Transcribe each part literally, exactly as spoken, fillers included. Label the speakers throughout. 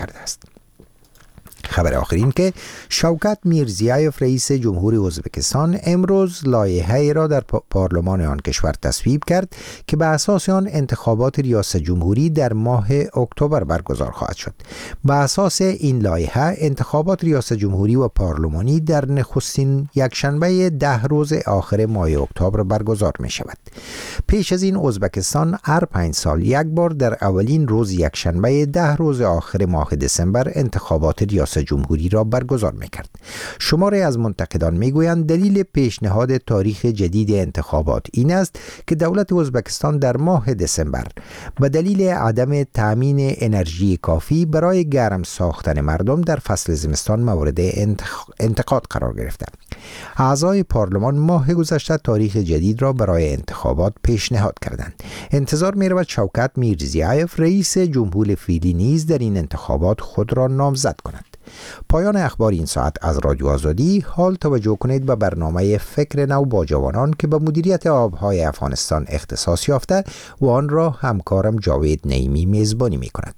Speaker 1: کرده است. خبر آخر این که شوکت میرزیایف رئیس جمهوری ازبکستان امروز لایحه‌ای را در پارلمان آن کشور تصویب کرد که به اساس آن انتخابات ریاست جمهوری در ماه اکتبر برگزار خواهد شد. به اساس این لایحه انتخابات ریاست جمهوری و پارلمانی در نخستین یکشنبه ده روز آخر ماه اکتبر برگزار می شود. پیش از این ازبکستان هر پنج سال یک بار در اولین روز یکشنبه ده روز آخر ماه دسامبر انتخابات ریاست جمهوری را برگزار می‌کرد. شماری از منتقدان می‌گویند دلیل پیشنهاد تاریخ جدید انتخابات این است که دولت ازبکستان در ماه دسامبر به دلیل عدم تامین انرژی کافی برای گرم ساختن مردم در فصل زمستان مورد انتقاد قرار گرفته. اعضای پارلمان ماه گذشته تاریخ جدید را برای انتخابات پیشنهاد کردند. انتظار می‌رود شوکت میرزیایف رئیس جمهور فعلی نیز در این انتخابات خود را نامزد کند. پایان اخبار این ساعت از رادیو آزادی. حال توجه کنید به برنامه فکر نو با جوانان که به مدیریت آبهای افغانستان اختصاص یافته و آن را همکارم جاوید نعیمی میزبانی می کند.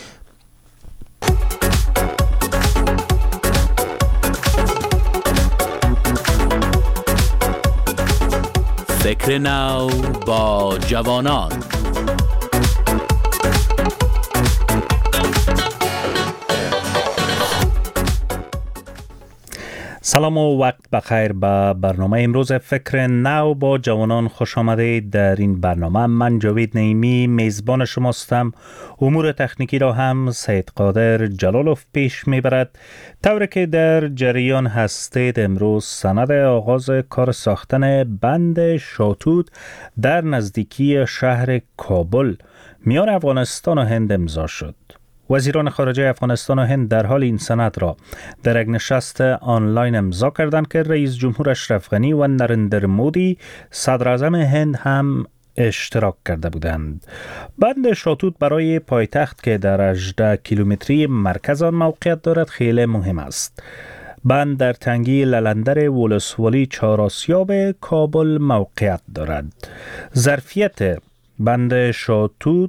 Speaker 2: فکر نو با جوانان. سلام و وقت بخیر. به برنامه امروز فکر نو با جوانان خوش آمدید. در این برنامه من جاوید نعیمی میزبان شماستم. امور تکنیکی را هم سید قادر جلالوف پیش میبرد. طوری که در جریان هستید امروز سند آغاز کار ساختن بند شاتوت در نزدیکی شهر کابل میان افغانستان و هند امضا شد. وزیران خارجه افغانستان و هند در حال این سند را در یک نشست آنلاین امضا کردند که رئیس جمهور اشرف غنی و نریندر مودی صدر اعظم هند هم اشتراک کرده بودند. بند شاتوت برای پایتخت که در هجده کیلومتری مرکز آن موقعیت دارد خیلی مهم است. بند در تنگی للندر ولسوالی چهارآسیاب کابل موقعیت دارد. ظرفیت بند شاتوت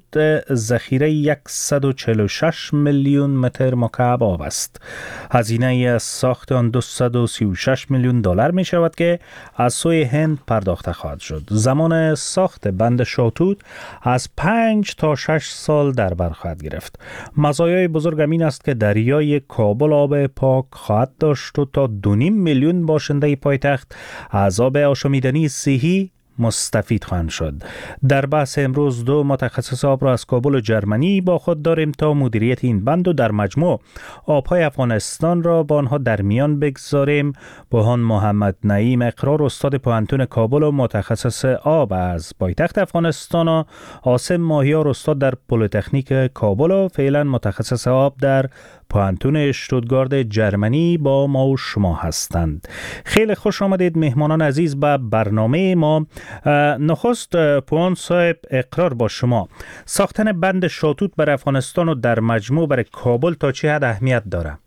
Speaker 2: ذخیره صد و چهل و شش میلیون متر مکعب آب است. هزینه ساخت آن دویست و سی و شش میلیون دلار می شود که از سوی هند پرداخته خواهد شد. زمان ساخت بند شاتوت از پنج تا شش سال در بر خواهد گرفت. مزایای بزرگ این است که دریای کابل آب پاک خواهد داشت و تا دو و نیم میلیون باشنده پایتخت از آب آشامیدنی صحی مستفید خواهند شد. در بحث امروز دو متخصص آب را از کابل و جرمنی با خود داریم تا مدیریت این بند و در مجموع آبهای افغانستان را با آنها در میان بگذاریم. بوهان محمد نعیم اقرار استاد پوهنتون کابل و متخصص آب از پایتخت افغانستان و عاصم ماهیار استاد در پلی‌تکنیک کابل و فعلا متخصص آب در پوهنتون اشتوتگارت جرمنی با ما و شما هستند. خیلی خوش آمدید مهمانان عزیز به برنامه ما. نخست پوهان صاحب اقرار با شما، ساختن بند شاتوت بر افغانستان و در مجموع بر کابل تا چه حد اهمیت داره؟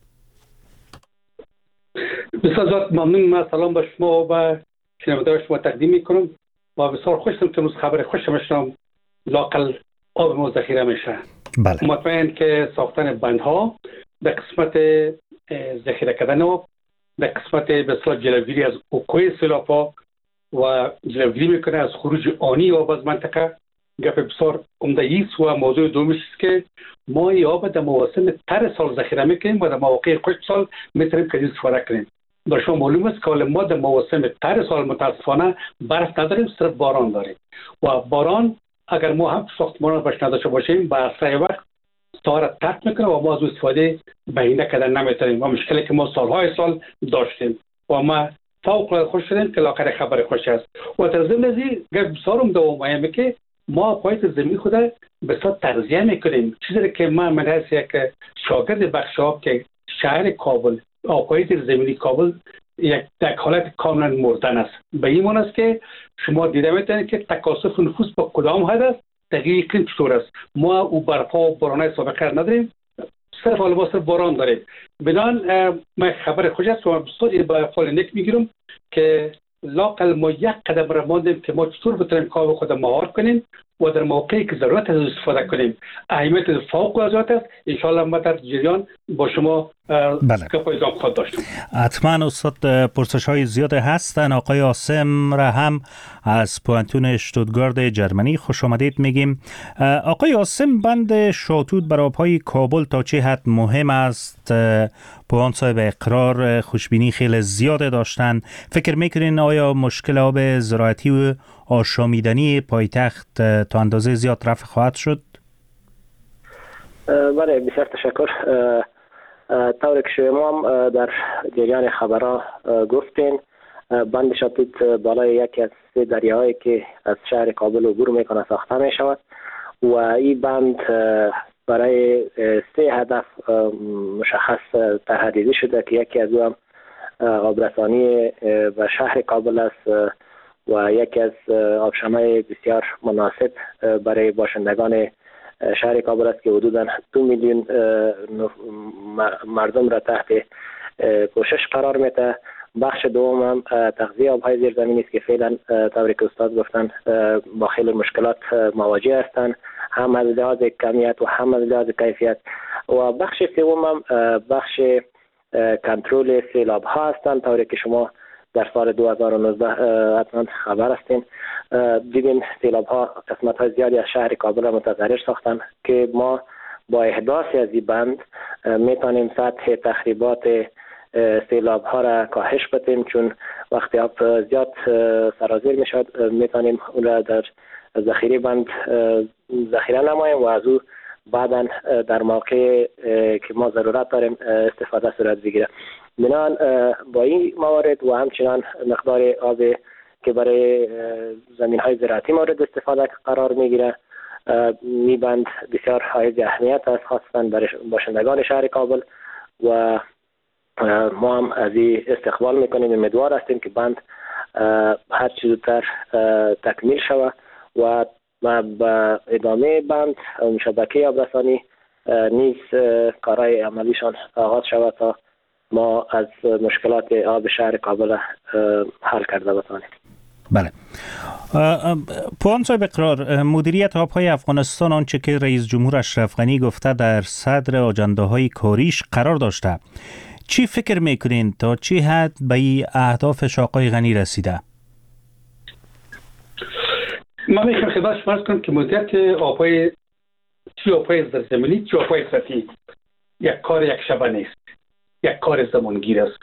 Speaker 3: بسیار زیاد ممنون. من سلام به شما و به شنوندگان شما تقدیم میکنم و بسیار خوشم که امروز خبر خوش میشنم لاقل آب ما ذخیره میشه.
Speaker 1: بله.
Speaker 3: مطمئن که ساختن بندها به قسمت ذخیره کردن آب، به قسمت به اصطلاح جلوگیری از وقوع سیلاب‌ها و جلوگیری میکنه از خروج آنی آب از منطقه گپ بسیار عمده است. و موضوع دومیش است که ما این آب در مواسم تر سال ذخیره میکنیم و در مواقع خشک سال میتونیم که استفاده کنیم. برای شما معلوم است که ما در مواسم تر سال متاسفانه برف نداریم، صرف باران داریم و باران اگر ما هم ساختمان باش نداشته باشیم به اسرع وقت سوار ترک میکنه و ما از استفاده بهینه کردن نمیتونیم و مشکلی که ما سالهای سال داشتیم و ما فوق العاده خوش شدیم که لااخر خبر خوش است. و در ضمن از این بسیارم دوام مهمه که ما پایت زمین خود بسیار تغذیه میکنیم، چیزی که من من هست یک شاگرد بخش آب که شهر کابل آبهای زمینی کابل یک در حالت کاملا مردن است. به این معنی است که شما دیده میتونید که تکاثف نفوس با کدام حد است، دقیق اقلیم چطور است. ما او برفا و بارانهای سابقه نداریم، صرف حالا با صرف باران داریم. بنان من خبر خوش است و بسیاری با فال نیک میگیرم که لاقل ما یک قدم را ماندیم که ما چطور بتونیم کار خود مهار کنیم و در موقعی که ضرورت از استفاده کنیم اهمیت فوق العاده است. ان شاء الله ما در جریان با شما گپ ادامه خواهد داشتم.
Speaker 2: حتما استاد، پرسش های زیاد هستن. آقای عاصم را هم از پوانتون اشتوتگارت جرمنی خوش آمدید میگیم. آقای عاصم، بند شاتوت بر آبهای کابل تا چه حد مهم است؟ پوان صاحب اقرار خوشبینی خیلی زیاد داشتن. فکر میکنین آیا مشکل آب زراعتی و آشامیدنی پایتخت تا اندازه زیاد رفع خواهد شد؟
Speaker 4: بله، بسیار تشکر. طوری که شما هم در جریان خبرها گفتین، بند شاتوت بالای یکی از سه دریاهایی که از شهر کابل عبور میکنه ساخته میشود و این بند برای سه هدف مشخص تحدیدی شده که یکی از او آبرسانی به شهر کابل است و یکی از آبشمه بسیار مناسب برای باشندگان شهر کابل است که حدوداً دو میلیون مردم را تحت پوشش قرار میده. بخش دوم هم تغذیه آبهای زیرزمینی است که فعلا طوری که استاد گفتن با خیلی مشکلات مواجه هستند، هم از لحاظ کمیت و هم از لحاظ کیفیت. و بخش سوم هم بخش کنترل سیلاب ها هستند. طوری که شما در سال دو هزار و نوزده حتما خبر هستین، دیدین سیلاب ها قسمت های زیادی از شهر کابل را متضرر ساختن که ما با احداث از این بند میتونیم سطح تخریبات سیلاب ها را کاهش بدیم، چون وقتی آب زیاد سرازیر میشد میتونیم اون را در ذخیره بند ذخیره نماییم و از او بعدا در موقع که ما ضرورت داریم استفاده صورت بگیره. بنابراین با این موارد و همچنان مقدار آب که برای زمین های زراعتی مورد استفاده قرار میگیره، می بند بسیار حائز اهمیت است، خاصتا برای باشندگان شهر کابل و ما هم از این استقبال میکنیم. امیدوار هستیم که بند هر چه زودتر تکمیل شود و با ادامه بند و شبکه آبرسانی نیز کارهای عملیشان آغاز شود تا ما از مشکلات آب شهر کابل حل کرده بتوانیم.
Speaker 2: بله. پوان صاحب اقرار، مدیریت آبهای افغانستان آنچه که رئیس جمهور اشرف غنی گفته در صدر آجنده های کاریش قرار داشته. چی فکر میکنین تا چی حد به این اهدافش آقای غنی رسیده؟
Speaker 3: من میخوام خدمت شما عرض کنم که مدیریت آبهای چی آبهای زیرزمینی چی آبهای سطحی یک کار یک شبه نیست، یک کار زمانگیر است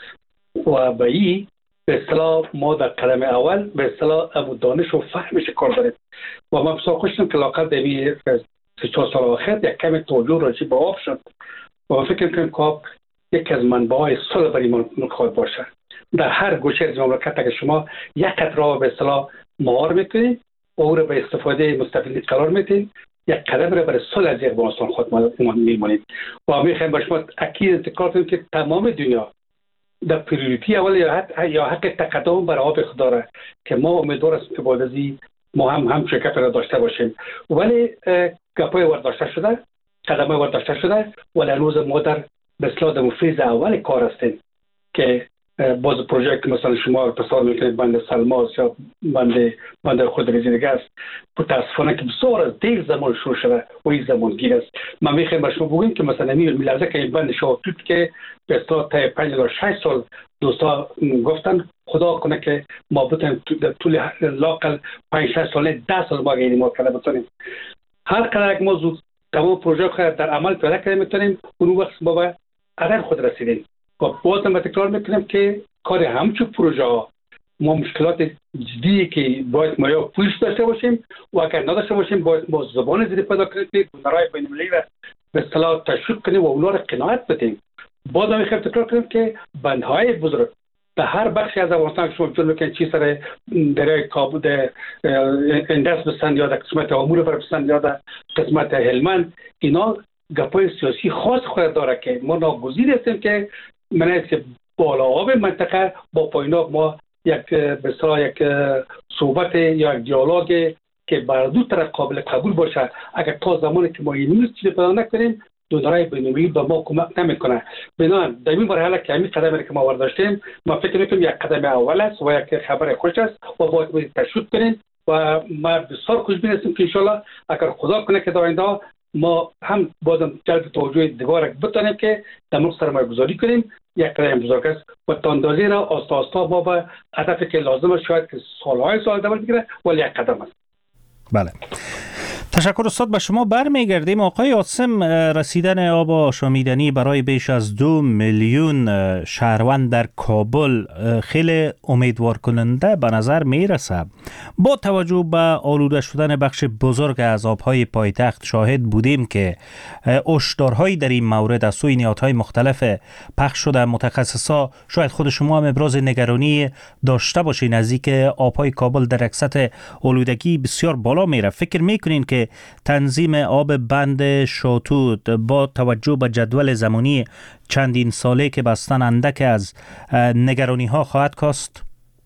Speaker 3: و به این به اصطلاح ما در قدم اول به اصطلاح دانش و فهمش کار داریم و ما بسیار خوشم که لاقل در این سه چهار سال آخر یک کم توجه راجع به آب شد و ما فکر می‌کنیم که آب یک از منبع‌های صلح برای ما خواهد باشه. در هر گوشه از مملکت اگر شما یک قطره به اصطلاح مهار میکنید و او را به استفاده مستفیدین قرار میدین، یک قدم را برای صلح از افغانستان خود میمونید و میخوایم با شما اکید انتقال کنیم که تمام دنیا در پریوریتی اول یا حق یا حق تقدم بر آب خود داره که ما امیدوار هستیم که بعد از این ما هم هم شرکت را داشته باشیم. ولی گپای ورداشته شده، قدمای ورداشته شده ولی هنوز ما در به اصطلاح در فیز اول کار هستیم که باز پروژه که مثلا شما تصور میکنید بند سلماس یا بند بند خودریزی دیگه است، متاسفانه که بسیار از دیر زمان شروع شده و این زمان گیر است. من میخوایم به شما بگویم که مثلا این لحظه که این بند شاتوت که به اصطلاح تا پنج تا شش سال دوستا گفتن خدا کنه که ما بتونیم در طول لاقل پنج شش ساله ده سال ما گیریم ما کنه بتونیم هر قدر ما زود تمام پروژه خود در عمل پیاده کنیم میتونیم اون وقت ما به هدف خود رسیدیم. و باز هم تکرار میکنم که کار همچون پروژه ها ما مشکلات جدی که باید ما یا پولیس داشته باشیم و اگر نداشته باشیم باید ما زبان زیادی پیدا کنیم که گذرهای بین المللی را به اصطلاح تشویق کنیم و اونا را قناعت بدیم. باز هم میخوایم تکرار کنیم که بندهای بزرگ در هر بخشی از افغانستان شما جلو میکنید چی سر دریای کابل در اندرس بستند یا در قسمت امور بر بستند یا در قسمت هلمند، اینا گپای سیاسی خاص خود داره که ما ناگزیر هستیم که من است که بالا آب منطقه با پایین آب ما یک به اصطلاح یک صحبت یا یک دیالوگ که بر دو طرف قابل قبول باشه. اگر تا زمانی که ما این چیز پیدا نکنیم دنیای بین‌المللی به ما کمک نمیکنه. بنابراین در این مرحله که همین قدمی که ما برداشتیم ما فکر میکنیم یک قدم اول است و یک خبر خوش است و باید تشویق کنیم و ما بسیار خوشبین هستیم که انشالله اگر خدا کنه که در آینده ما هم بازم جلب توجه دیگر بتونیم که در ملک سرمایه گذاری کنیم. یک قدم بزرگ است و تاندازی را آستا آستا ما به هدفی که لازم است شاید که سالهای سال دوام بگیره ولی یک قدم است.
Speaker 2: بله، تشکر استاد. به شما برمیگردیم. آقای عاصم، رسیدن آب آشامیدنی برای بیش از دو میلیون شهروند در کابل خیلی امیدوار کننده به نظر میرسه. با توجه به آلوده شدن بخش بزرگ از آبهای پایتخت شاهد بودیم که هشدارهایی در این مورد از سوی نهادهای مختلف پخش شده. متخصصا شاید خود شما هم ابراز نگرانی داشته باشین نزدیک آبهای کابل در یک سطح آلودگی بسیار بالا میره. فکر میکنین که تنظیم آب بند شاتوت با توجه به جدول زمانی چندین ساله که بستن اندک از نگرانی ها خواهد کاست؟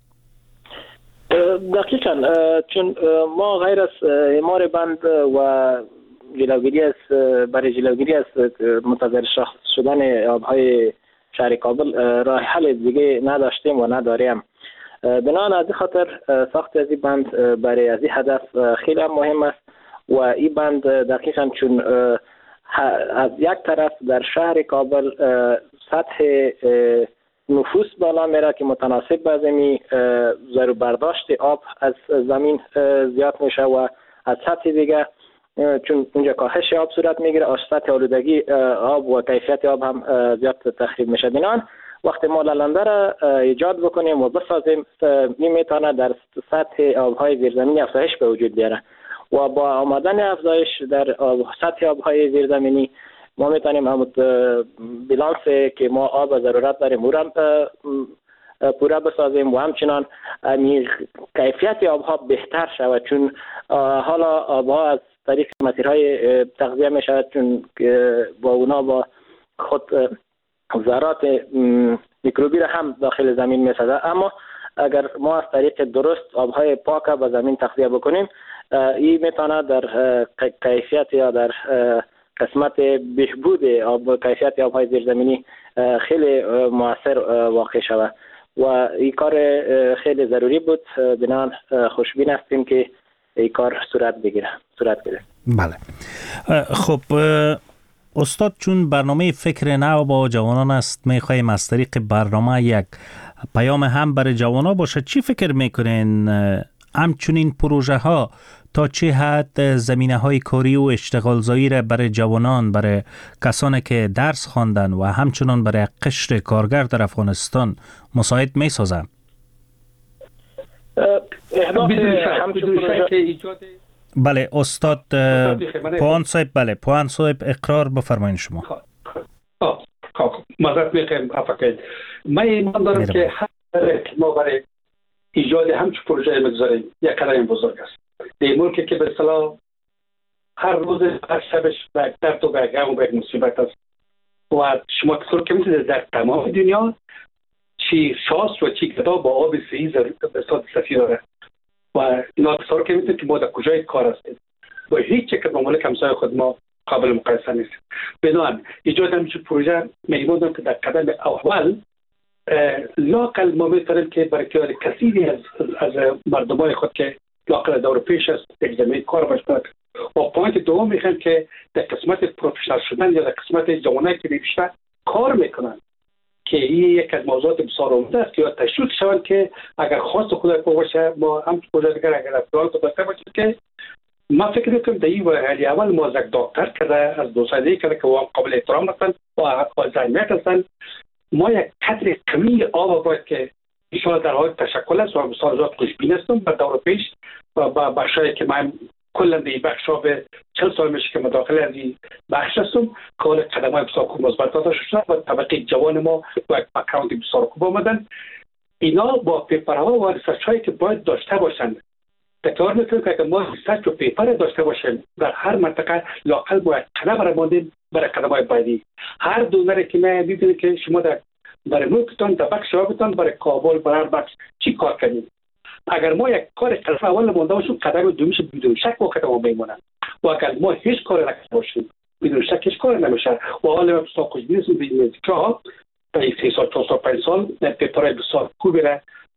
Speaker 4: دقیقاً، چون ما غیر از اعمار بند و جلوگیری از برای جلوگیری از منتظر شدن آبهای شهر کابل راه حل دیگه نداشتیم و نداریم. بنابراین از این خاطر ساخت از این بند برای از این هدف خیلی مهم است و این بند دقیقاً چون از یک طرف در شهر کابل سطح نفوس بالا میره که متناسب با زمین ضرور برداشت آب از زمین زیاد میشه و از سطح دیگه چون اونجا کاهش آب صورت میگیره سطح آلودگی آب و کیفیت آب هم زیاد تخریب میشه. بنابراین وقتی ما لالنده را ایجاد بکنیم و بسازیم میتونه در سطح آبهای زیرزمینی افزایش به وجود بیاره و با آمدن افزایش در سطح آبهای زیرزمینی ما میتونیم همون بیلانس که ما آب ضرورت داریم او را پورا بسازیم و همچنان کیفیت آبها بهتر شود چون حالا آبها از طریق مسیرهای تغذیه میشود چون با اونا با خود ذرات میکروبی را هم داخل زمین میسازد. اما اگر ما از طریق درست آبهای پاک به زمین تغذیه بکنیم این میتونه در کیفیت یا در قسمت بهبود آب کیفیت آبهای زیرزمینی خیلی مؤثر واقع شود و این کار خیلی ضروری بود. بنابراین خوشبین هستیم که این کار صورت بگیره صورت بگیره.
Speaker 2: بله، خب استاد، چون برنامه فکر نو با جوانان است، میخوایم از طریق برنامه یک پیام هم برای جوانان باشه. چی فکر میکنین همچنین پروژه ها تا چه حد زمینه های کاری و اشتغالزایی را برای جوانان، برای کسانی که درس خواندن و همچنان برای قشر کارگر در افغانستان مساعد می سازن؟ بله استاد پوان صاحب، بله پوان صاحب اقرار بفرمایید شما.
Speaker 3: خب معذرت میخوایم افاقید من ایمان دارم که هر ما برای ایجاد همچون پروژه مگذاریم یک قدم بزرگ است. در ملکی که به اصطلاح هر روز هر شبش به یک درد و به یک غم و به یک مصیبت است و شما تصور که میتونید در تمام دنیا چی شاس و چی گدا با آب سهی به اصطلاح دسترسی داره و اینا تصور که میتونید که ما در کجای کار هستیم با هیچ یک مملکت همسایه خود ما قابل مقایسه نیست. بنابراین ایجاد همچون پروژه می‌ایمان دارم که در قدم اول لاقل ما میتونیم که برای که کثیری از از مردمای خود که لاقل دور پیش است یک زمین کار باشد و پوینت دوم میخوام که در قسمت پروفشنال شدن یا در قسمت جوانایی که بیشتر کار میکنن که این یک از موضوعات بسیار عمده است که تشویق شوند که اگر خواست خدا باشه ما هم پروژه دیگر اگر پلان تو داشته باشیم که ما فکر میکنم در این وحلی اول ما یک دکتر کرده از دو ساله کرده که هم قابل احترام هستند و زحمت هستند ما یک قدر کمی آب باید که انشاءالله در حال تشکل است و بسیار زیاد خوشبین هستم به دور پیش و با بخشایی که من کلا در این بخش به چهل سال میشه که مداخل از این بخش هستم که حال قدم های بسیار خوب مثبت داشته شده و طبقه جوان ما با یک بک‌گراند بسیار خوب آمدن. اینا با پیپرها و ریسرچ هایی که باید داشته باشند تکرار میکنم که اگر ما ریسرچ و پیپر داشته باشیم در هر منطقه لاقل باید قدم را ماندیم برای قدم های بعدی. هر دونره که من میدونید که شما در برای ملکتان در بخش آبتان برای کابل برای بخش چی کار کنید. اگر ما یک کار قدم اول مانده باشیم قدم دومیش بدون شک واقعا ما میمونن و اگر ما هیچ کار نکنیم باشیم بدون شک هیچ کار نمیشه و حالا ما بسیار خوشبین هستیم ببینید که ها در سه سال چهار سال پنج سال پیپرهای بسیار خوبی را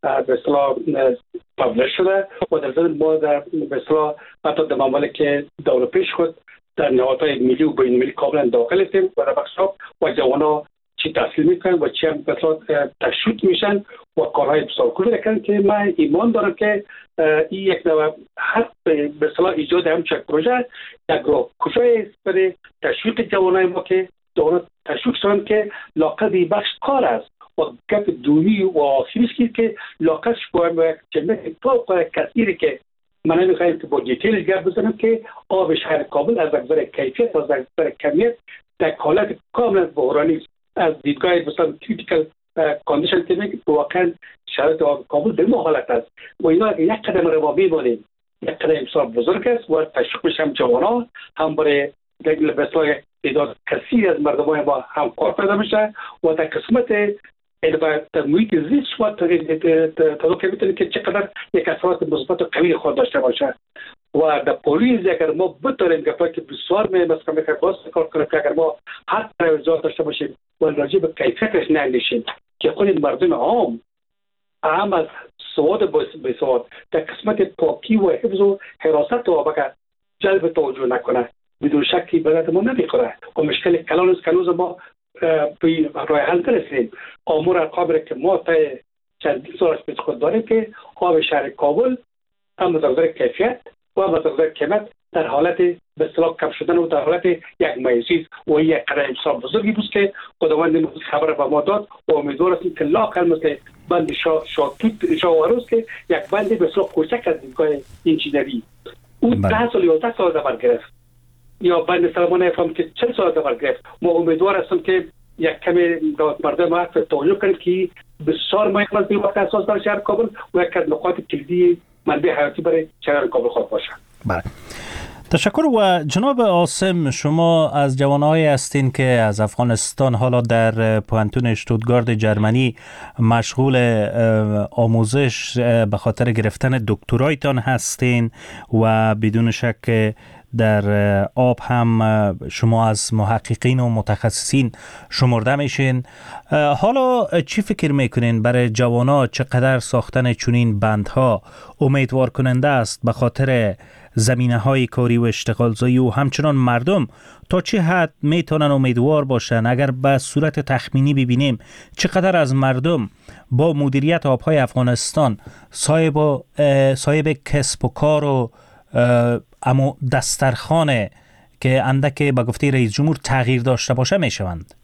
Speaker 3: به اصطلاح پابلش شده و در ضمن ما در به اصطلاح حتی در ممالک دور پیش خود در نهادهای ملی و بین المللی کاملا داخل هستیم و در بخش و جوانا چی تحصیل میکنن و چی هم به اصطلاح تشویق میشن و کارهای بسیار خوبی میکنن که من ایمان دارم که این یک نوع حق به اصطلاح ایجاد همچین پروژه یک راه کشای است برای تشویق جوانای ما که جوانا تشویق شدن که لاقل بخش کار است و گپ دومی و آخریش که لاقل شکوهم و یک جمعه اتفاق کثیری که من نمیخوایم که با دیتیل گرد بزنم که آب شهر کابل از نظر کیفیت و از نظر کمیت در حالت کاملا بحرانی است. از دیدگاه مثلا کریتیکال کاندیشن که میگه واقعا شرایط آب کابل به ما حالت است و اینا یک قدم رو ما میمانیم یک قدم امسال بزرگ است و تشویق میشم جوانا هم برای به اصطلاح تعداد کثیر از مردمان ما هم کار پیدا میشه و در قسمت در محیط زیست شما تدو که میتونید که چقدر یک اثرات مثبت و قوی خود داشته باشه و در پولیس اگر ما بتاریم گفت که بسیار می مثلا میخواه باز کار کنیم که اگر ما هر توجه داشته باشیم و راجع به کیفیتش نندیشیم که خود مردم عام اهم از سواد به سواد در قسمت پاکی و حفظ و حراست و بگر جلب توجه نکنه بدون شکی برای ما نمیخوره و مشکل کلان است که هنوز ما به راه حل نرسیدیم. آمار ارقام که ما تا چندین سال پیش خود داریم که آب شهر کابل هم از نظر کیفیت و هم از نظر قیمت در حالت به اصطلاح کم شدن و در حالت یک میزیز و یک قدم امسال بزرگی بود که خداوند خبر به ما داد و امیدوار هستیم که لااقل مثل بند شاتوت شاواروس که یک بند به اصطلاح کوچک از دیدگاه انجینری اون ده سال یا ده سال دور گرفت یا بند سلمان افهم که چند سال دور گرفت. ما امیدوار هستم که یک کمی مردم ما توجه کنیم که بسیار مهم است به وقت اساس در شهر کابل و یک از نقاط کلیدی منبع حیاتی برای شهر کابل خود باشه.
Speaker 2: بله. تشکر. و جناب عاصم، شما از جوانایی هستین که از افغانستان حالا در پوهنتون اشتوتگارت جرمنی مشغول آموزش به خاطر گرفتن دکترایتان هستین و بدون شک در آب هم شما از محققین و متخصصین شمرده میشین. حالا چی فکر میکنین برای جوانا چقدر ساختن چنین بندها امیدوار کننده است به خاطر زمینه های کاری و اشتغالزایی و همچنان مردم تا چه حد میتونن امیدوار باشن؟ اگر به صورت تخمینی ببینیم چقدر از مردم با مدیریت آبهای افغانستان صاحب صاحب کسب و کار و اما دسترخانه که اندک به گفته رئیس جمهور تغییر داشته باشه میشوند؟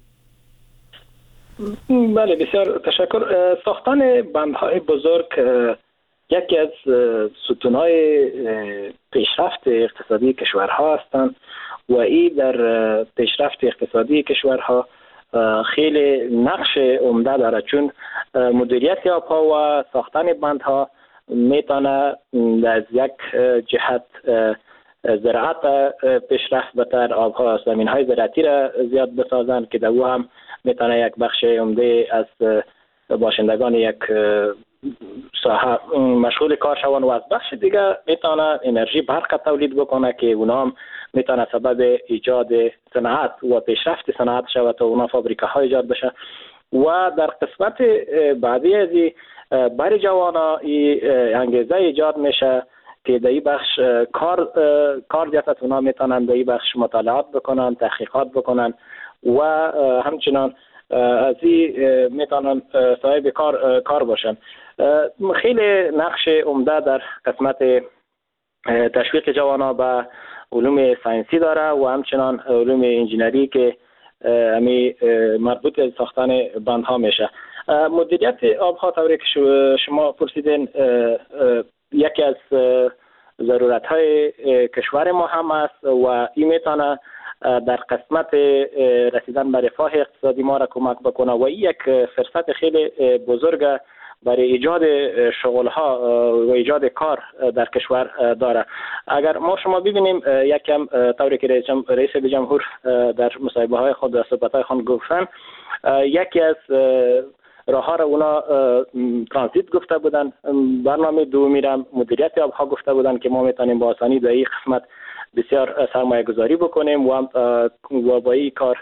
Speaker 4: بله، بسیار تشکر. ساختن بندهای بزرگ یکی از ستونهای پیشرفت اقتصادی کشورها هستند و این در پیشرفت اقتصادی کشورها خیلی نقش عمده داره، چون مدیریت آبها و ساختن بندها میتونه از یک جهت زراعت پیشرفت بتر، آبها زمین های زراعتی را زیاد بسازند که در او هم میتونه یک بخش عمده از باشندگان یک ساحه مشغول کار شوند و از بخش دیگه میتونه انرژی برق تولید بکنه که اونا هم میتونه سبب ایجاد صنعت و پیشرفت صنعت شود تا اونا فابریکه ایجاد بشه. و در قسمت بعدی از برای جوانا انگیزه ایجاد میشه که در این بخش کار کار جهت اونا میتونن در این بخش مطالعات بکنن، تحقیقات بکنن و همچنان از این میتونن صاحب کار کار باشن. خیلی نقش عمده در قسمت تشویق جوانا به علوم ساینسی داره و همچنان علوم انجینری که همی مربوط به ساختن بندها میشه. مدیریت آبها طوری که شما پرسیدین یکی از ضرورت های کشور ما هم است و این میتونه در قسمت رسیدن به رفاه اقتصادی ما را کمک بکنه و این یک فرصت خیلی بزرگ برای ایجاد شغل‌ها و ایجاد کار در کشور داره. اگر ما شما ببینیم یکم طوری که رئیس جمهور در مصاحبه‌های خود و صحبت‌های خود گفتن، یکی از راه‌ها را اونا ترانزیت گفته بودن، برنامه دومی را مدیریت آبها گفته بودن که ما میتونیم با آسانی در این قسمت بسیار سرمایه گذاری بکنیم و با این کار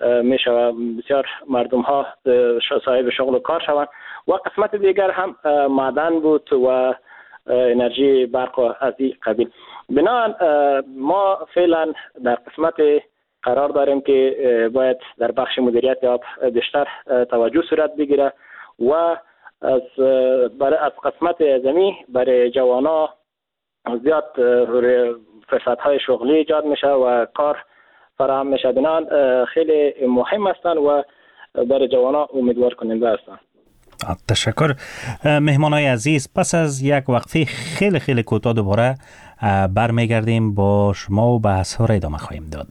Speaker 4: میشه بسیار مردم ها صاحب شغل و کار شوند. و قسمت دیگر هم معدن بود و انرژی برق و از این قبیل. بنابراین ما فعلا در قسمت قرار داریم که باید در بخش مدیریت آب بیشتر توجه صورت بگیره و از برای از قسمت زمین برای جوانا زیاد فرصت‌های شغلی ایجاد میشه و کار فراهم میشه. بنابراین خیلی مهم هستند و برای جوانا امیدوار کننده هستند.
Speaker 2: تشکر مهمانای عزیز. پس از یک وقفه خیلی خیلی کوتاه دوباره برمیگردیم با شما و بحث ها را ادامه خواهیم داد.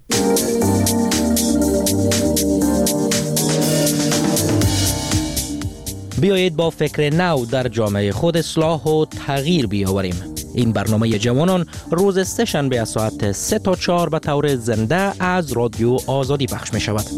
Speaker 5: بیایید با فکر نو در جامعه خود اصلاح و تغییر بیاوریم. این برنامه جوانان روز سه شنبه از ساعت سه تا چهار به طور زنده از رادیو آزادی پخش می شود.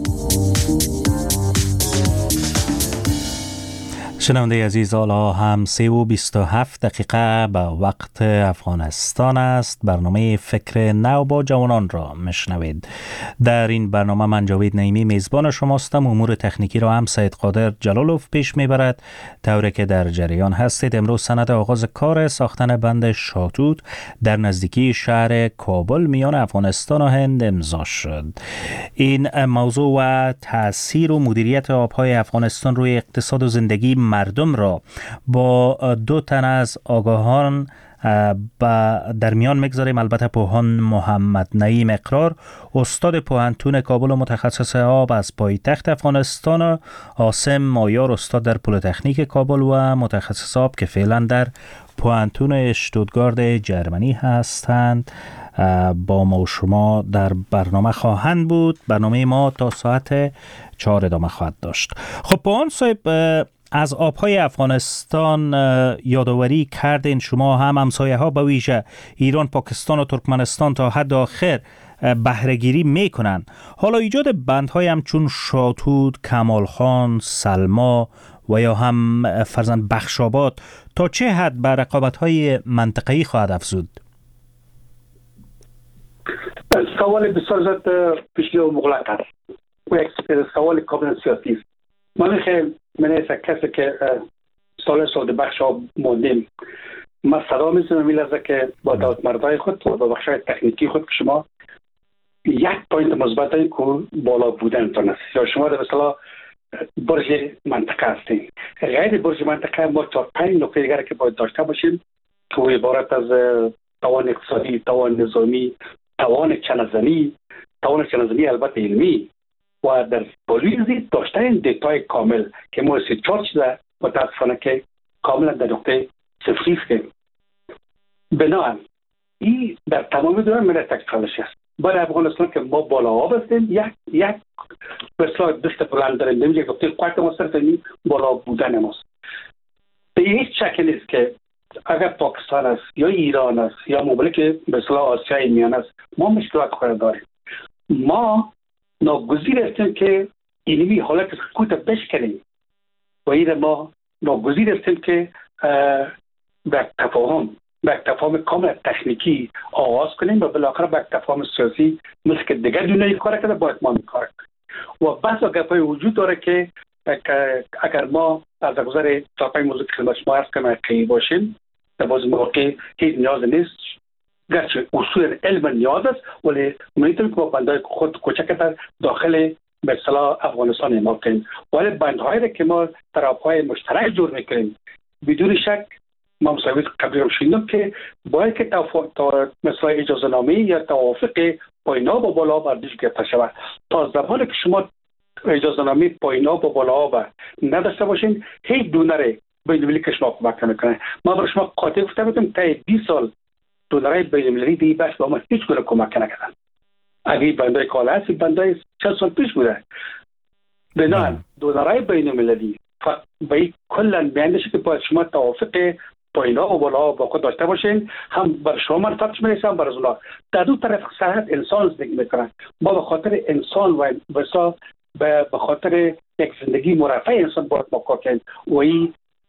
Speaker 2: شنونده عزیز، حالا هم سه و بیست و هفت دقیقه به وقت افغانستان است. برنامه فکر نو با جوانان را مشنوید. در این برنامه من جاوید نعیمی میزبان شماستم. امور تکنیکی را هم سید قادر جلالوف پیش میبرد. طوری که در جریان هستید، امروز سند آغاز کار ساختن بند شاتوت در نزدیکی شهر کابل میان افغانستان و هند امضا شد. این موضوع و تاثیر و مدیریت آبهای افغانستان روی اقتصاد و زندگی مردم را با دو تن از آگاهان در میان میگذاریم. البته پوهان محمد نعیم اقرار، استاد پوهنتون کابل و متخصص آب از پایتخت افغانستان، و عاصم مایار، استاد در پلیتکنیک کابل و متخصص آب که فعلا در پوهنتون اشتوتگارت جرمنی هستند، با ما و شما در برنامه خواهند بود. برنامه ما تا ساعت چهار ادامه خواهد داشت. خب پوهان صاحب، از آبهای افغانستان یادآوری کردین شما هم همسایه ها به ویژه ایران، پاکستان و ترکمنستان تا حد آخر بهره‌گیری میکنن. حالا ایجاد بندهای همچون شاتوت، کمالخان، سلما و یا هم فرزند بخشاباد تا چه حد به رقابت‌های منطقه‌ای خواهد افزود؟
Speaker 3: سوال بسیار زیاد پیچیده و مغلق است و یک سوال کاملا سیاسی است. من خیلی من از کسی که سال سال بخش آب موندیم، من صدا میزنم این لحظه که با دولت مردای خود و با بخش تکنیکی خود که شما یک پوینت مثبت این که بالا بودنتان است، یا شما در مثلا برج منطقه هستین. غیر برج منطقه ما تا پنج نکته دیگر که باید داشته باشیم که عبارت از توان اقتصادی، توان نظامی، توان چنزنی، توان چنزنی البته علمی و در پولیزی داشتن دیتای کامل که ما سی چهار چیزه متاسفانه که کاملا در نقطه صفری است. بنابراین این در تمام دنیا من تکرارش است. برای افغانستان که ما بالا آب هستیم، یک یک بسیار دشت بلند داریم، نمیشه گفته قوت ما صرف این بالا بودن ماست. به هیچ شکل نیست که اگر پاکستان است یا ایران است یا مملکت مثل آسیای میانه است ما مشکلات خود داریم. ما ناگزیر هستیم که اینمی حالت سکوت بشکنیم و این ما ناگزیر هستیم که به تفاهم به تفاهم کامل تکنیکی آغاز کنیم و بالاخره به تفاهم سیاسی مثل که دیگر دنیای کار کرده باید ما کار کنیم. و بس گپای وجود داره که اگر ما از گذر تا پای موضوع خدمت شما عرض کنم حقیقی باشیم، در باز موقع هیچ نیاز نیست، گرچه اصول علم نیاز است، ولی میتونیم که با بندهای خود کوچک در داخل به اصطلاح افغانستان اعمال کنیم. ولی بندهایی که ما طرفهای مشترک جور میکنیم بدون شک ما مصاحبه قبلی رو شنیدم که باید که تا مثلا اجازه نامه یا توافق پایینا با بالا برداشت گرفته شود. تا زمانی که شما اجازه نامه پایینا با بالا نداشته باشین، هیچ دونره بین المللی که شما کمک نمیکنه. ما برای شما قاطع گفته بودم تا بیست سال دونرهای بین المللی دیگه بحث با ما هیچ گونه کمک نکردن. اگه بندای کالا هست بندای چند سال پیش بوده. بنابراین دونرهای بین المللی باید کلا بیانش که باید شما توافق پایینا و بالا با خود داشته باشین، هم بر شما منفعتش میرسه هم بر از اونا. در دو طرف صحت انسان زندگی میکنن. ما به خاطر انسان و بسا به خاطر یک زندگی مرفع انسان باید ما کار کنیم و این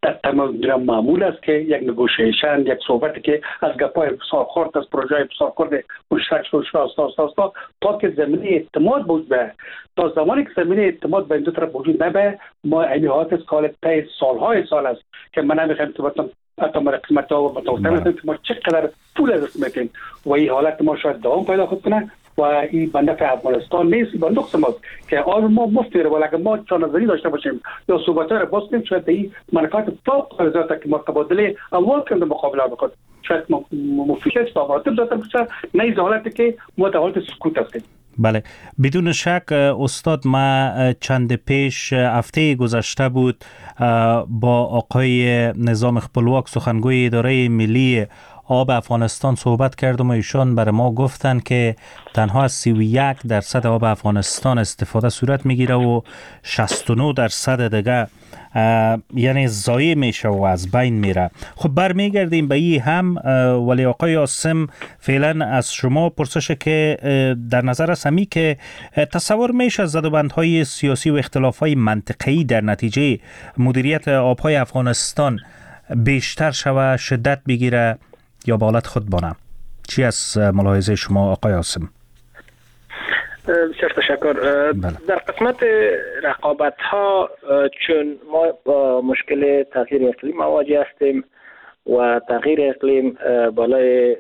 Speaker 3: در تمام دنیا معمول است که یک نگوشیشن، یک صحبتی که از گپای بسیار از پروژه بسیار خرد مشترک شد استا استا استا تا که زمینه اعتماد بود به تا زمانی که زمینه اعتماد به این دو طرف وجود نبه، ما این حالت سال پی سالهای سال است که من نمیخوام تو باتم حتی ما قسمت ها و بطورتم که ما چقدر پول از میکنیم و این حالت ما شاید دوام پیدا خود کنه و این بنده که افغانستان نیست، با نقص ماست که آن ما مفتی رو ولی اگر ما چون نظری داشته باشیم یا صحبت ها رو باز کنیم شاید این منفعت فوق العاده که ما تبادله اول کنیم مقابله بکنیم شاید مفیدش تا مراتب داشته باشه، نه این حالتی که ما در حالت سکوت هستیم.
Speaker 2: بله، بدون شک استاد، ما چند پیش هفته گذشته بود با آقای نظام خپلواک سخنگوی اداره ملی آب افغانستان صحبت کردم و ایشان برای ما گفتن که تنها از سی و یک درصد آب افغانستان استفاده صورت میگیره و شصت و نه درصد دیگه یعنی ضایع میشه و از بین میره. خب برمیگردیم به این هم، ولی آقای عاصم فعلا از شما پرسش که در نظر است همی که تصور میشه زدوبندهای سیاسی و اختلافهای منطقه‌ای در نتیجه مدیریت آبهای افغانستان بیشتر شوه، شدت بگیره یا به حالت خود بانه؟ چی از ملاحظه شما آقای عاصم؟
Speaker 4: بسیار تشکر. در قسمت رقابت ها چون ما با مشکل تغییر اقلیم مواجه هستیم و تغییر اقلیم بالای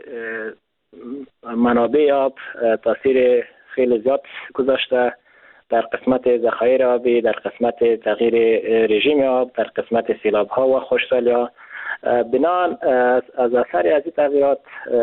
Speaker 4: منابع آب تاثیر خیلی زیاد گذاشته در قسمت ذخایر آبی، در قسمت تغییر رژیم آب، در قسمت سیلاب ها و خشکسالی ها. بنان از اثر از این تغییرات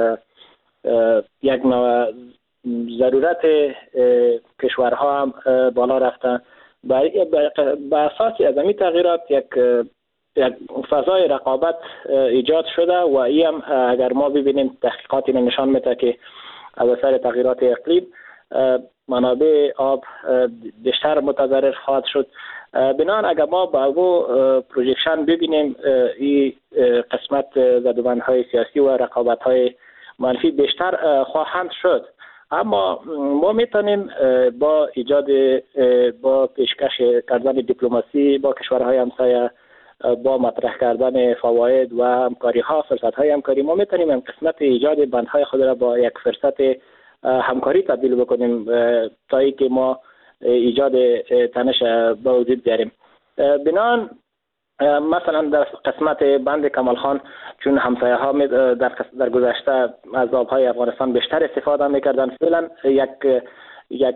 Speaker 4: یک نوع ضرورت کشورها هم بالا رفتن. به اساس از این تغییرات یک یک فضای رقابت ایجاد شده و این هم اگر ما ببینیم تحقیقاتی نشان میده که از اثر تغییرات اقلیم منابع آب بیشتر متضرر خواهد شد. بنان اگر ما با او پروژکشن ببینیم این قسمت زدوبندهای سیاسی و رقابت‌های منفی بیشتر خواهند شد، اما ما میتونیم با ایجاد با پیشکش کردن دیپلماسی با کشورهای همسایه، با مطرح کردن فواید و همکاری ها، فرصت های همکاری، ما میتونیم این قسمت ایجاد بندهای خود را با یک فرصت همکاری تبدیل بکنیم تا اینکه ما ایجاد تنش به وجود بیاریم. بنان مثلا در قسمت بند کمال خان چون همسایه ها در در گذشته از آبهای افغانستان بیشتر استفاده میکردن، فعلا یک یک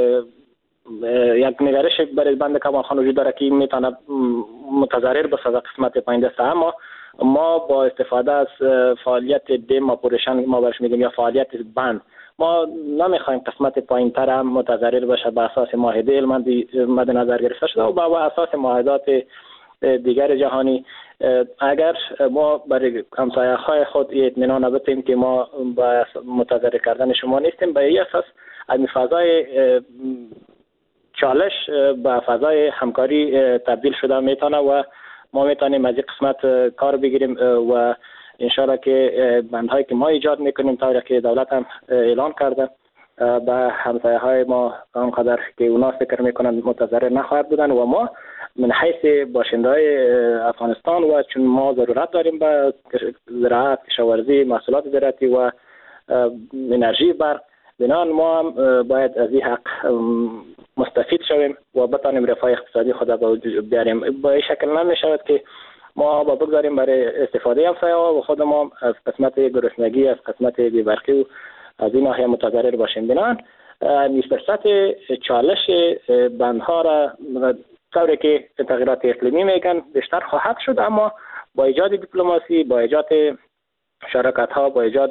Speaker 4: یک نگرش برای بند کمال خان وجود داره که میتونه متضرر بسازه قسمت پایین دسته، اما ما با استفاده از فعالیت دیم اپریشن ما برش میگیم یا فعالیت بند، ما نمیخوایم قسمت پایین تر هم متضرر بشه. به اساس معاهده علمندی مد نظر گرفته شده و با اساس معاهدات دیگر جهانی اگر ما برای همسایه های خود اطمینان نبتیم که ما با متضرر کردن شما نیستیم، به این اساس این فضای چالش به فضای همکاری تبدیل شده میتونه و ما میتونیم از این قسمت کار بگیریم و انشاءالله که بندهایی که ما ایجاد میکنیم طوری که دولت هم اعلان کرده به همسایه های ما آنقدر که اونا فکر میکنن متضرر نخواهد بودن و ما من حیث باشنده های افغانستان و چون ما ضرورت داریم به زراعت، کشاورزی، محصولات زراعتی و انرژی برق، بنان ما هم باید از این حق مستفید شویم و بتانیم رفاه اقتصادی خود به وجود بیاریم. با این شکل نمی شود که ما با بگذاریم برای استفاده همسایه ها و خود ما از قسمت گرسنگی، از قسمت بی‌برقی و از این ناحیه متضرر باشیم. بنان فرصت چالش بندها را طوری که تغییرات اقلیمی میگن بیشتر خواهد شد، اما با ایجاد دیپلماسی، با ایجاد شراکت ها، با ایجاد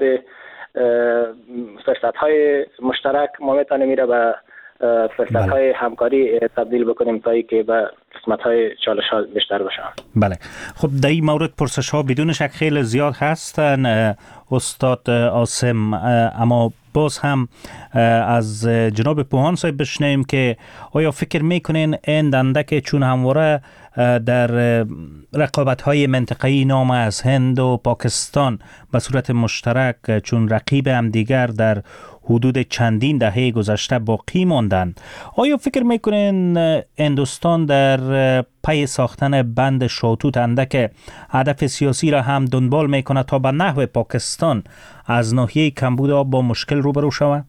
Speaker 4: فرصت های مشترک ما میتونیم میره به فرصت های همکاری تبدیل بکنیم تا اینکه به قسمت های چالش ها بیشتر بشن.
Speaker 2: بله، خب در این مورد پرسش ها بدون شک خیلی زیاد هستن استاد عاصم، اما باز هم از جناب پوهان صاحب بشنیم که آیا فکر میکنین این دنده که چون همواره در رقابت‌های منطقه‌ای نام از هند و پاکستان به صورت مشترک چون رقیب هم دیگر در حدود چندین دهه گذشته باقی ماندند. آیا فکر میکنین هندوستان در پی ساختن بند شاتوت اندک هدف سیاسی را هم دنبال میکنه تا به نحو پاکستان از ناحیه کمبود آب با مشکل روبرو شود؟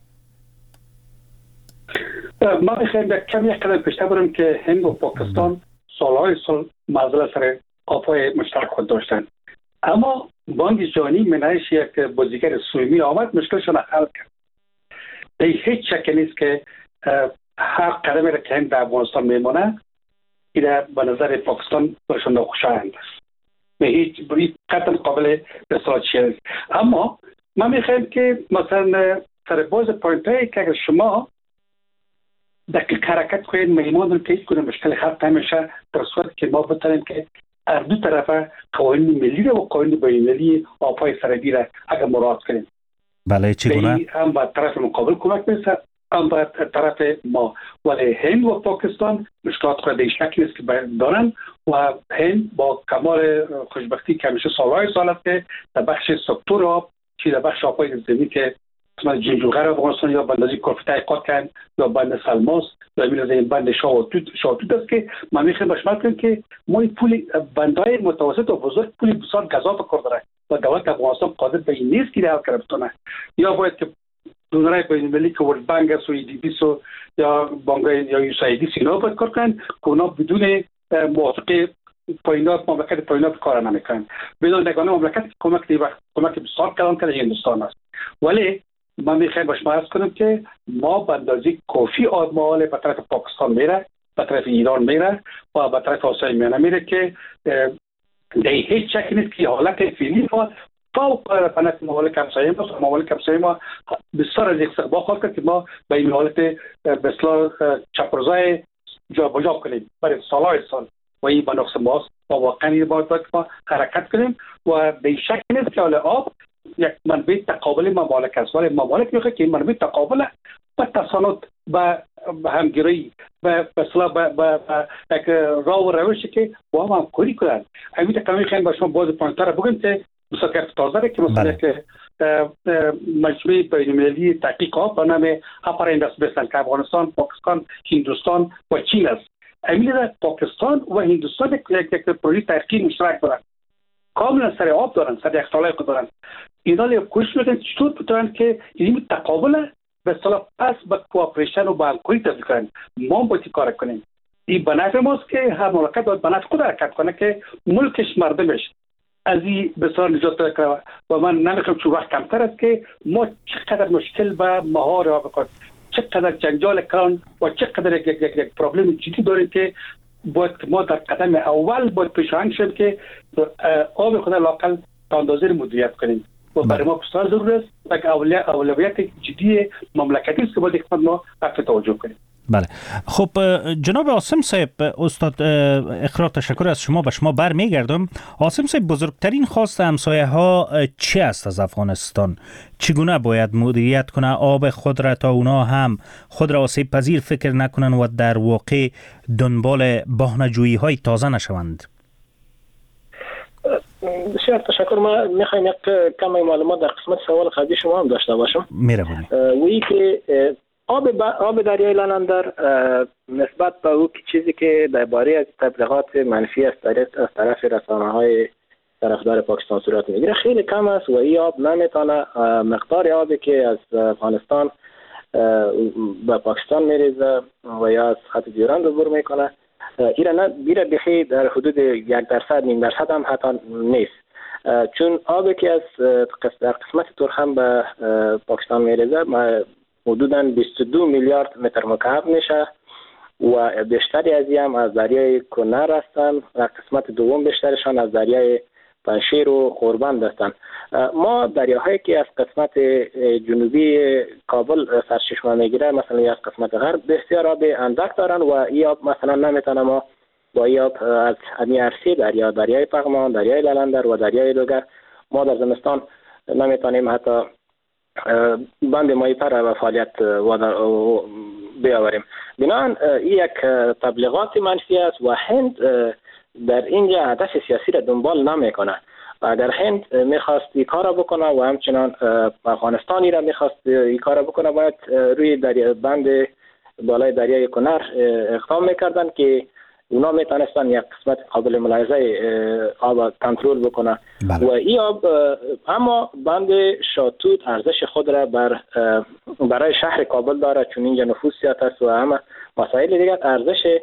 Speaker 3: ما میخوایم یک کم یک قدم پیشتر بریم که هند و پاکستان سالهای سال معضل سر آبهای مشترک خود داشتند، اما بانک جهانی منعش یک بازیگر سومی آمد مشکلشون حل کرد. در هیچ شک نیست که هر قدمی را که هند در افغانستان میمانه این به نظر پاکستان برشون ناخوشایند است. به هیچ قطعا قابل اصلاح نیست. اما ما میخوایم که مثلا سر باز پوینت هایی که اگر شما دقیق حرکت کنید میماندن که هیچ کنه مشکل خط نمیشه، در صورت که ما بتانیم که هر دو طرف قوانین ملی و قوانین بین‌المللی آب‌های سرحدی را اگر مراعات کنیم.
Speaker 2: بله چگونه؟
Speaker 3: هم به طرف مقابل کمک میشه هم به طرف ما. ولی هند و پاکستان مشکلات خود در شک نیست که دارن و هند با کمال خوشبختی که همیشه سالهای سال است که در بخش سکتور آب چی در بخش آب‌های زمینی که قسمت جنجوغر افغانستان یا بندازی کلفت تحقیقات کردن یا بند سلماس یا میل از این بند شاهتوت شاهتوت است که ما میخوایم بشمار کنیم که ما این پول بندهای متوسط و بزرگ پول بسیار گزاف کار داره و دولت افغانستان قادر به این نیست که حل کنه بتونه. یا باید که دونرای بین‌المللی که ورلد بانک است و ای دی بی و یا بانک یا یوسایدی اینا باید کار کنن که اونا بدون موافقه پایینات مملکت پایینات کار نمیکنن. بدون نگاه مملکت کمک دی وقت کمک بسیار کلان کرده هندوستان است. ولی ما میخوایم باش عرض کنم که ما به اندازه کافی آدمال به طرف پاکستان میره، به طرف ایران میره و به طرف آسیای میانه میره که در هیچ شک نیست که حالت فعلی ما فوق العاده ممالک همسایه ما ممالک همسایه ما بسیار از استقبال خواهد کرد که ما به این حالت به اصطلاح چپرزای جابجا کنیم برای سالهای سال و این به نقص ماست و واقعا باید ما حرکت کنیم و در شک نیست که حال آب یک منبع تقابل ممالک است، ولی ممالک میخواد که این منبع تقابل و تسانط و همگیری و مثلا با یک راه و روشی که با هم همکاری کنند. همین کمی خیلی با شما باز پوینتر بگم که بسیار تازه که مثلا که مجموعه بین‌المللی تحقیقات به نام اپر اینداستریال که افغانستان، پاکستان، هندوستان و چین است. همین پاکستان و هندوستان یک یک پروژه تحقیقی مشترک دارند. کاملا سر آب دارن، سر اختلاف دارن. اینا لیب کوشش میکنن چطور بتونن که این تقابل به اصطلاح پس به کوآپریشن و با همکاری تبدیل کنن. ما باید کار کنیم. این به نفع ماست که هر مملکت باید به نفع خود حرکت کنه که ملکش مردمش از این بسیار نجات پیدا کنه و من نمیخوام چون وقت کمتر است که ما چقدر مشکل به مهار آب کنیم، چقدر جنجال کردن و چقدر یک یک یک, یک پرابلم جدی داریم که باید ما در قدم اول باید پیشاهنگ شیم که آب خود لاقل تا اندازه مدیریت کنیم و برای ما بسیار ضرور است و اولویت جدی مملکتی است که باید اقتصاد ما رفت توجه کنیم.
Speaker 2: بله خب جناب عاصم صاحب، استاد اقرار تشکر از شما، به شما بر میگردم. عاصم صاحب، بزرگترین خواست همسایه ها چی است از افغانستان؟ چگونه باید مدیریت کنه آب خود را تا اونا هم خود را آسیب پذیر فکر نکنن و در واقع دنبال بهانه‌جویی های تازه نشوند؟
Speaker 4: بسیار تشکر. ما میخوایم یک کمی معلومات در قسمت سوال قبلی شما هم داشته باشم.
Speaker 2: میروانی
Speaker 4: وی که آب با... آب دریای لالندر نسبت به او چیزی که درباره از تبلیغات منفی است از طرف رسانه‌های طرفدار پاکستان صورت میگیره خیلی کم است و این آب نمیتونه مقدار آبی که از افغانستان به پاکستان میریزه و یا از خط دیورند عبور میکنه ایره نه بیره بخی در حدود یک درصد نیم درصد هم حتی نیست، چون آبی که از در قسمت تورخم به پاکستان میریزه حدوداً بیست و دو میلیارد متر مکعب میشه و بیشتری از این هم از دریای کنر هستن و قسمت دوم بیشترشان از دریای پنشیر و خوربند هستن. ما دریاهایی که از قسمت جنوبی کابل سرچشمه میگیره مثلا از قسمت غرب بسیار آب اندک دارن و این آب مثلا نمیتونه ما با این آب از همین عرصه دریا دریای پغمان، دریای لالندر و دریای دوگر ما در زمستان نمیتونیم حتی بند مایپر و فعالیت بیاوریم. بنابراین این یک تبلیغات منفی است و هند در اینجا هدف سیاسی را دنبال نمیکنه. اگر هند میخواست این کار بکنه و همچنان افغانستانی را میخواست این کار بکنه، باید روی دریا بند بالای دریای کنر اقدام میکردن که اونا میتونستن یک قسمت قابل ملاحظه آب کنترل بکنه. بله. و این آب اما بند شاتوت ارزش خود را بر برای شهر کابل داره، چون اینجا نفوذ زیاد است و همه مسائل دیگر ارزش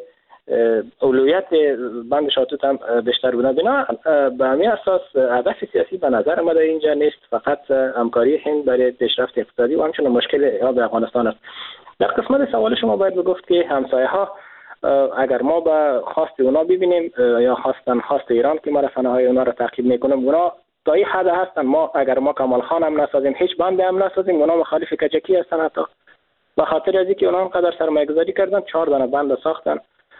Speaker 4: اولویت بند شاتوت هم بیشتر بوده. بنا به همین اساس هدف سیاسی به نظر آمده اینجا نیست، فقط همکاری هند برای پیشرفت اقتصادی و همچنین مشکل آب افغانستان است. در قسمت سوال شما باید بگفت که همسایه ها اگر ما به خواست اونا ببینیم یا خواستن خواست ایران که ما رسانه های اونا را تعقیب میکنیم، اونا تا این حد هستن. ما اگر ما کمال خان هم نسازیم، هیچ بند هم نسازیم، اونا مخالف کجکی هستن. حتی به خاطر از اینکه اونا انقدر سرمایه گذاری کردن، چهار دانه بند ساختن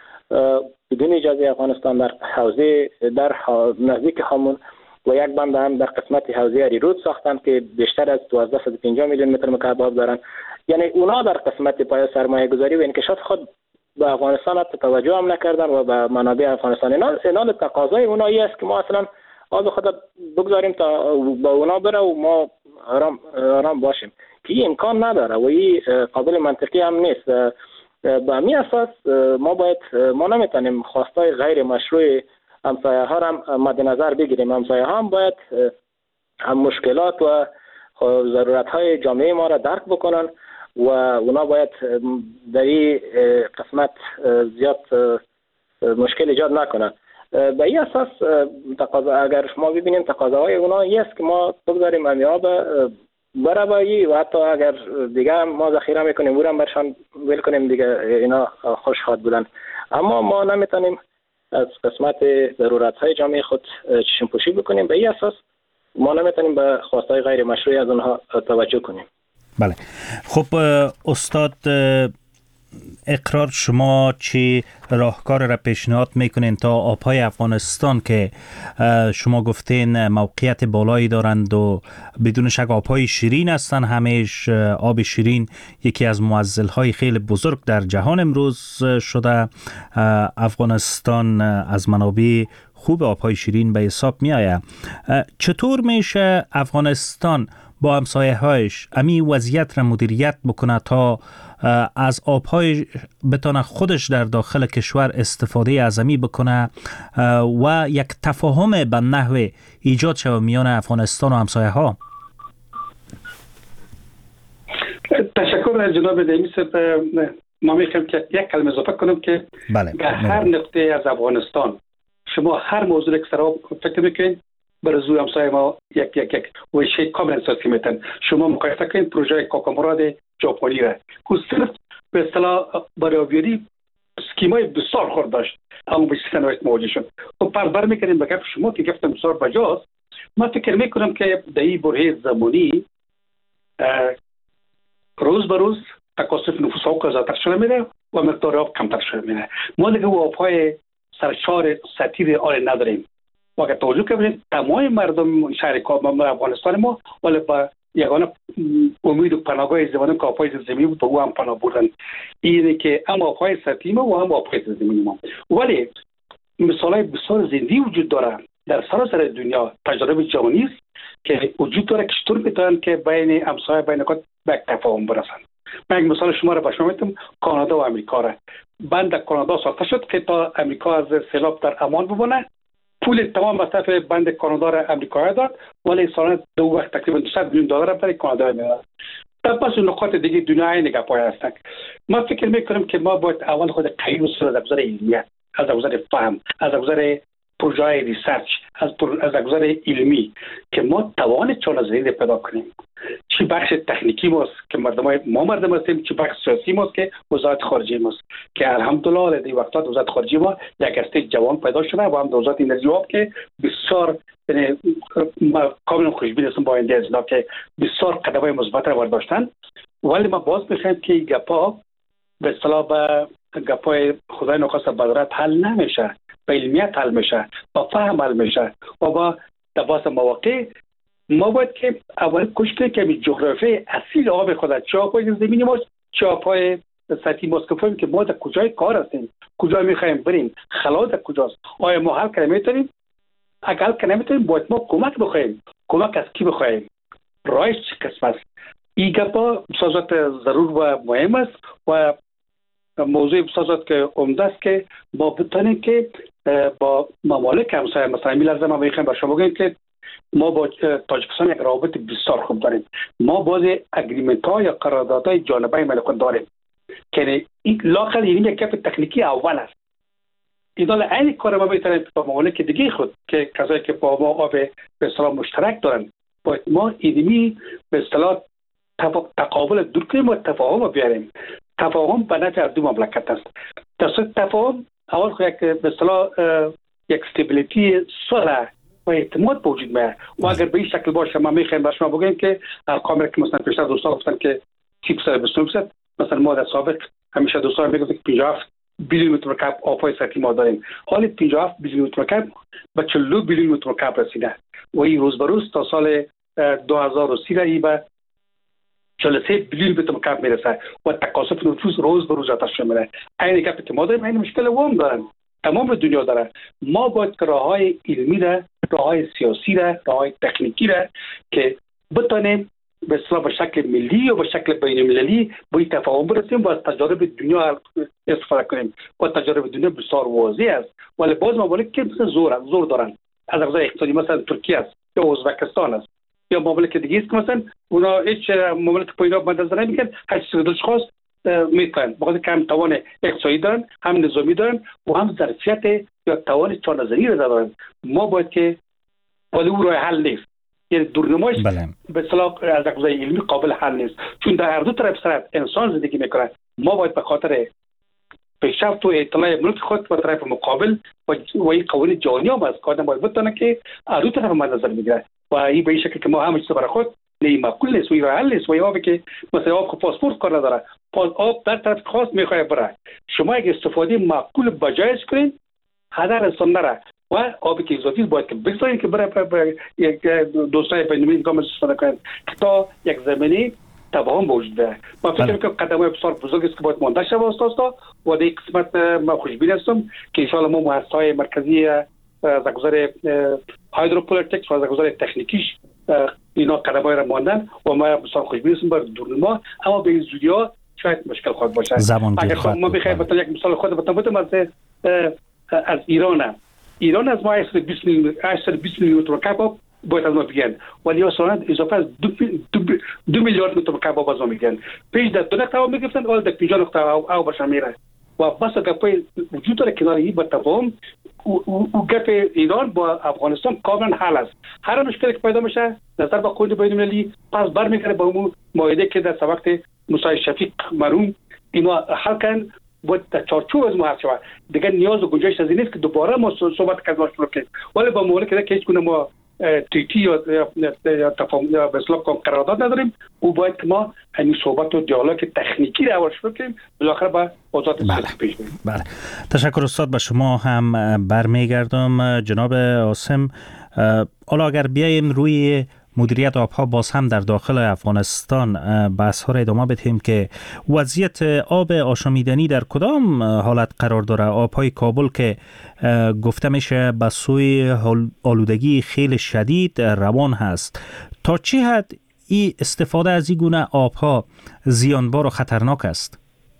Speaker 4: بدون اجازه افغانستان در حوزه در نزدیک همون و یک بند هم در قسمت حوزه اریرود ساختن که بیشتر از دوازده صد و پنجاه میلیون متر مکعب آب دارن. یعنی اونا در قسمت پای سرمایه گذاری و انکشاف خود به افغانستان توجه هم نکردن و به منابع افغانستان. اینا اینا تقاضای اونا است که ما اصلا آب خود بگذاریم تا با اونا بره و ما آرام آرام باشیم، که این امکان نداره و این قابل منطقی هم نیست. به همین اساس ما باید ما نمیتونیم خواستای غیر مشروع همسایه ها را مد نظر بگیریم. همسایه ها هم باید هم مشکلات و ضرورت های جامعه ما را درک بکنن و اونا باید در این قسمت زیاد مشکل ایجاد نکنن. به این اساس تقاضا اگر ما ببینیم تقاضاهای اونا است که ما بگذاریم امیاب برابری و حتی اگر دیگه ما ذخیره میکنیم اونم برشان ول کنیم دیگه، اینا خوش خواد بودن. اما ما نمیتونیم از قسمت ضرورت های جامعه خود چشم پوشی بکنیم. به این اساس ما نمیتونیم به خواستهای غیر مشروعی از اونها توجه کنیم.
Speaker 2: بله. خب استاد، اقرار شما چی راهکار را پیشنهاد میکنین تا آبهای افغانستان که شما گفتین موقعیت بالایی دارند و بدون شک آبهای شیرین هستند، همیش آب شیرین یکی از معضل‌های خیلی بزرگ در جهان امروز شده، افغانستان از منابع خوب آبهای شیرین به حساب می آید. چطور میشه افغانستان با همسایه‌هایش امی وضعیت را مدیریت بکنه تا از آبهای بتونه خودش در داخل کشور استفاده از امی بکنه و یک تفاهم به نحو ایجاد شود میان افغانستان و همسایه‌ها؟
Speaker 3: تشکر از جناب دایمی صاحب. ما میخوایم که یک کلمه اضافه کنم که
Speaker 2: بله.
Speaker 3: در هر نقطه از افغانستان شما هر موضوع که سر فکر میکنید برای زوی همسایه ما یک یک یک ویشه کامل اساسی میتن. شما مقایسه کنید پروژه کاکامراد ژاپنی را که صرف به اصطلاح برای آبیاری اسکیمای بسیار خورد داشت، اما به چیز نوعیت مواجه شد. خب پس برمیکنیم به گفت شما که گفتم بسیار بجاست. من فکر میکنم که در این برهه زمانی روز به روز تکاثف نفوس ها زیادتر شده میره و مقدار آب کمتر شده میره. ما دیگه آبهای سرشار سطیر آل نداریم. واقعا توجه کنید تمام مردم شهر کابل افغانستان ما ولی با یگانه امید و پناهگاه زمانی که آبهای زمینی بود و هم پناه بردن. اینه که هم آبهای سطحی ما و هم آبهای زمینی ما. ولی مثالای بسیار زنده وجود داره در سراسر دنیا، تجربه جهانی است که وجود داره که چطور میتونن که بین همسایه بین خود به تفاهم برسن. من یک مثال شما را به شما میتونم، کانادا و امریکا را. بند کانادا ساخته شد که تا امریکا از سیلاب در امان بمونه. پول تمام مصرف بند کانادا را امریکا داد، ولی سالانه دو وقت تقریبا صد میلیون دلار برای کانادا میداد. تا پس نقاط دیگه دنیای نگهپای هستند. ما فکر میکنم که ما باید اول خود قیوس رو از نظر علمیت، از نظر فهم، از نظر پروژه ریسرچ، از از نظر علمی که ما توان چالش‌زایی پیدا کنیم. چی بخش تکنیکی ماست که مردم ما مردم هستیم، چی بخش سیاسی ماست که وزارت خارجه ماست که الحمدلله در وقتات وزارت خارجه ما یک هسته جوان پیدا شده و هم وزارت انرژی آب که بسیار کاملا خوشبین هستم با آینده از اینا که بسیار قدم‌های مثبت را برداشتن. ولی ما باز می‌خوایم که گپا به اصطلاح به گپای خدای نخواسته بدرت حل نمیشه، به علمیت حل میشه، با فهم حل میشه و با تباس مواقع ما باید که اول کشته که به جغرافی اصیل آب خود چه آبهای زمینی ماست چه آبهای سطحی ماست که فهمیم که ما در کجای کار هستیم، کجا میخوایم بریم، خلا در کجاست، آیا ما حل کنیم میتونیم اگر که نمیتونیم باید ما کمک بخوایم. کمک از کی بخوایم؟ رایش چه قسم است؟ این گپا بسازات ضرور و مهم است و موضوع بسازات که عمده است که ما بتونیم که با ممالک همسایه مثلا این لحظه ما میخوایم به شما بگیم که ما با تاجیکستان یک رابط بسیار خوب داریم. ما باز اگریمنت ها یا قراردادهای جانبه ملکون داریم که این لاقل این یک گپ تکنیکی اول است. اینا عین کار ما میتونیم با ممالک دیگه خود که کسایی که با ما آب به اصطلاح مشترک دارن باید ما اینمی به اصطلاح تقابل دور کنیم و تفاهم بیاریم. تفاهم به نفع دو مملکت است. در تفاهم اول خود یک به اصطلاح یک استیبیلیتی صلح و اعتماد وجود میاد و اگر به این شکل باشه ما میخوایم به شما بگیم که ارقامی که مثلا پیشتر دوستان گفتن که سی درصد مثلا ما در سابق همیشه دوستان میگفتن که پنجاه و هفت بیلیون متر مکعب آبهای سطحی ما داریم. حالا پنجاه و هفت بیلیون متر مکعب به چهل و دو بیلیون متر مکعب رسیده و این روز به روز تا سال دو هزار و سی را به چهل و سه بیلیون متر مکعب میرسه و تکاثر نفوس روز به روز آتش میره. این گپی که ما داریم این مشکل وام دارن، تمام دنیا داره. ما باید که راههای علمی را، راههای سیاسی را، راههای تکنیکی را که بتونیم به اصطلاح به شکل ملی و به شکل بین المللی به این تفاهم برسیم و از تجارب دنیا استفاده کنیم و تجارب دنیا بسیار واضح است. ولی باز ممالک که زور زور دارن از نظر اقتصادی مثلا ترکیه است یا ازبکستان است یا ممالک دیگه است که مثلا اونا هیچ ممالک پایین مد نظر نمیگیرن، هر چیزی دلش خواست میکنن بخاطر که هم توان اقتصادی دارن، هم نظامی دارن و هم ظرفیت یا توان چهار نظری را دارن. ما باید که ولی او راه حل نیست، یعنی دورنمایش به اصطلاح از نظر علمی قابل حل نیست، چون در هر دو طرف سر انسان زندگی میکنه. ما باید به خاطر پیشرفت و اطلاع ملک خود و طرف مقابل و این قوانین جهانی هم از کار باید بتونه که هر دو طرف مد نظر میگیره و این به این شکل که ما همه چیز برای خود نه معقول نیست و این راه حل نیست. و این آبی که مثلا آب پاسپورت کار نداره، آب در طرف خاص میخواد بره، شما اگه استفاده معقول بجایش کنین هدر انسان نره و آبی که اضافی باید که بگذارید که برای یک دوستای بین‌المللی کامل استفاده کنند که تا یک زمینه تفاهم وجود داره. ما فکر می‌کنم قدم‌های بسیار بزرگ است که باید مانده شود استاد و در این قسمت ما خوشبین هستم که ان شاءالله ما مؤسسه‌های مرکزی از نظر هایدروپولتیکس و از نظر تکنیکیش اینا قدم‌های را ماندن و ما بسیار خوشبین هستیم برای دورنما، اما به این زودی‌ها شاید مشکل خواهد باشد. اگر ما بخوایم مثلا یک مثال خود بتونم از از ایران ایران از ما هشتصد و بیست میلیون متر مکعب باید از ما بگیرن ولی اصلا اضافه از دو, دو, دو میلیارد متر مکعب از ما میگیرن. پیش در دو نقطه آب میگفتن حالا در پنجاه نقطه آب باشن میره و بس گپای وجود داره کنار این با تفاهم او گپ ایران با افغانستان کاملا حل است. هر مشکلی که پیدا میشه نظر با قوانین بین‌المللی پس برمیگره با اون معاهده که در وقت موسی شفیق مرحوم اینا حل کردن باید در چارچوب از ما هست شود. دیگر نیاز و گنجایش از این نیست که دوباره ما صحبت کنیم شروع کنیم. ولی با مملکت که هیچ گونه ما تریتی یا تفاهم یا به اصطلاح قرارداد نداریم، او باید که ما همین صحبت و دیالوگ تکنیکی را اول شروع کنیم بالاخره با وزارت سیاسی پیش بریم.
Speaker 2: بله، تشکر استاد. به شما هم برمیگردم. جناب عاصم، حالا اگر بیایم روی مدیریت آبها باز هم در داخل افغانستان بحث ها را ادامه بدهیم که وضعیت آب آشامیدنی در کدام حالت قرار داره؟ آبهای کابل که گفته میشه به سوی آلودگی خیلی شدید روان هست، تا چه حد این استفاده از این گونه آبها زیانبار و خطرناک است؟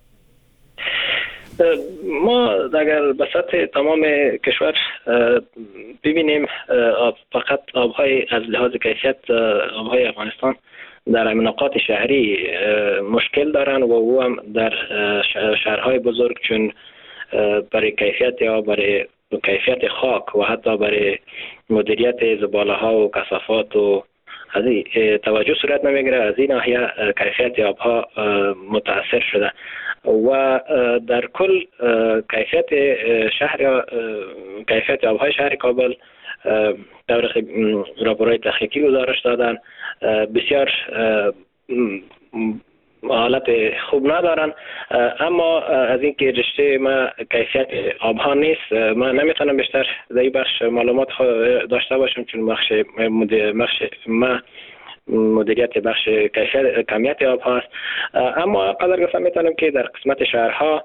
Speaker 4: ما اگر به سطح تمام کشور ببینیم فقط آبهای از لحاظ کیفیت آبهای افغانستان در مناطق شهری مشکل دارن و او هم در شهرهای بزرگ چون برای کیفیت آب، برای کیفیت خاک و حتی برای مدیریت زباله ها و کثافات و از این توجه صورت نمیگیره. از این ناحیه کیفیت آبها متاثر شده و در کل کیفیت شهر کیفیت آبهای شهر کابل طور راپورهای تحقیقی گزارش دادن بسیار حالت خوب ندارن، اما از اینکه رشته ما کیفیت آبها نیست ما نمیتونم بیشتر در این بخش معلومات داشته باشم چون بخش ما مدیریت بخش کیفیت کمیت آب هست. اما قدر گفتم میتونم که در قسمت شهرها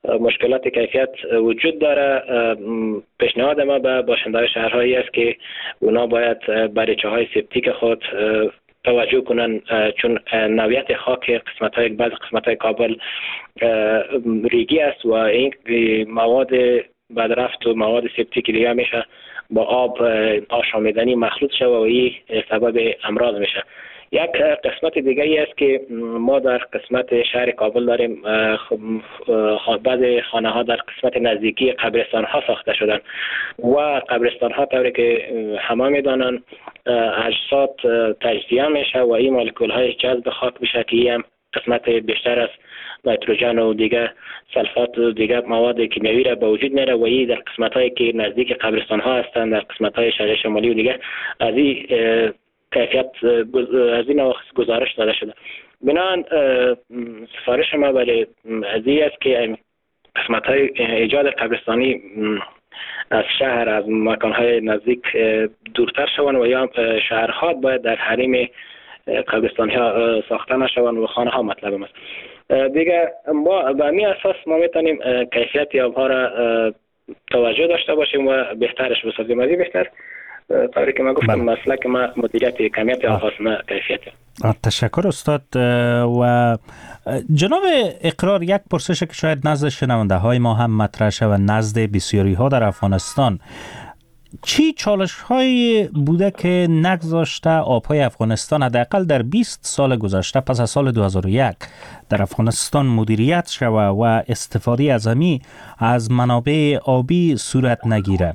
Speaker 4: مشکلات کیفیت وجود داره. پیشنهاد ما به باشنده‌های شهرهایی است که اونا باید بریچه‌های سپتیک خود توجه کنن، چون نوعیت خاک قسمت‌های بعض قسمت‌های کابل ریگی است و این مواد بدرفت و مواد سپتیک دیگه میشه با آب آشامیدنی مخلوط شده و این سبب امراض میشه. یک قسمت دیگه ای است که ما در قسمت شهر کابل داریم، بعضی خانه ها در قسمت نزدیکی قبرستان ها ساخته شدن و قبرستان ها طوری که همه میدانن اجساد تجزیه میشه و این مولکول های جذب خاک میشه که این هم قسمت بیشتر از نیتروژن و دیگه سلفات و دیگه مواد کیمیایی را به وجود میاره و این در قسمت هایی که نزدیک قبرستان ها هستند، در قسمت های شهر شمالی و دیگه از این کیفیت از این گزارش داده شده. بنابراین سفارش ما برای از این است که قسمت های ایجاد قبرستانی از شهر از مکان های نزدیک دورتر شوند و یا شهرها باید در حریم قبرستانی ها ساخته نشوند و خانه ها مطلب است. دیگه ما به همین اساس ما میتونیم کیفیت آبها را توجه داشته باشیم و بهترش بسازیم. از این بهتر طوری که ما گفتم مسلک ما مدیریت کمیت آبها نه کیفیت.
Speaker 2: تشکر استاد. و جناب اقرار، یک پرسش که شاید نزد شنونده های ما هم مطرح شد و نزد بسیاری ها در افغانستان، چی چالش های بوده که نگذاشته آبهای افغانستان حداقل در بیست سال گذشته پس از سال دو هزار و یک در افغانستان مدیریت شود و استفاده از همی از منابع آبی صورت نگیره؟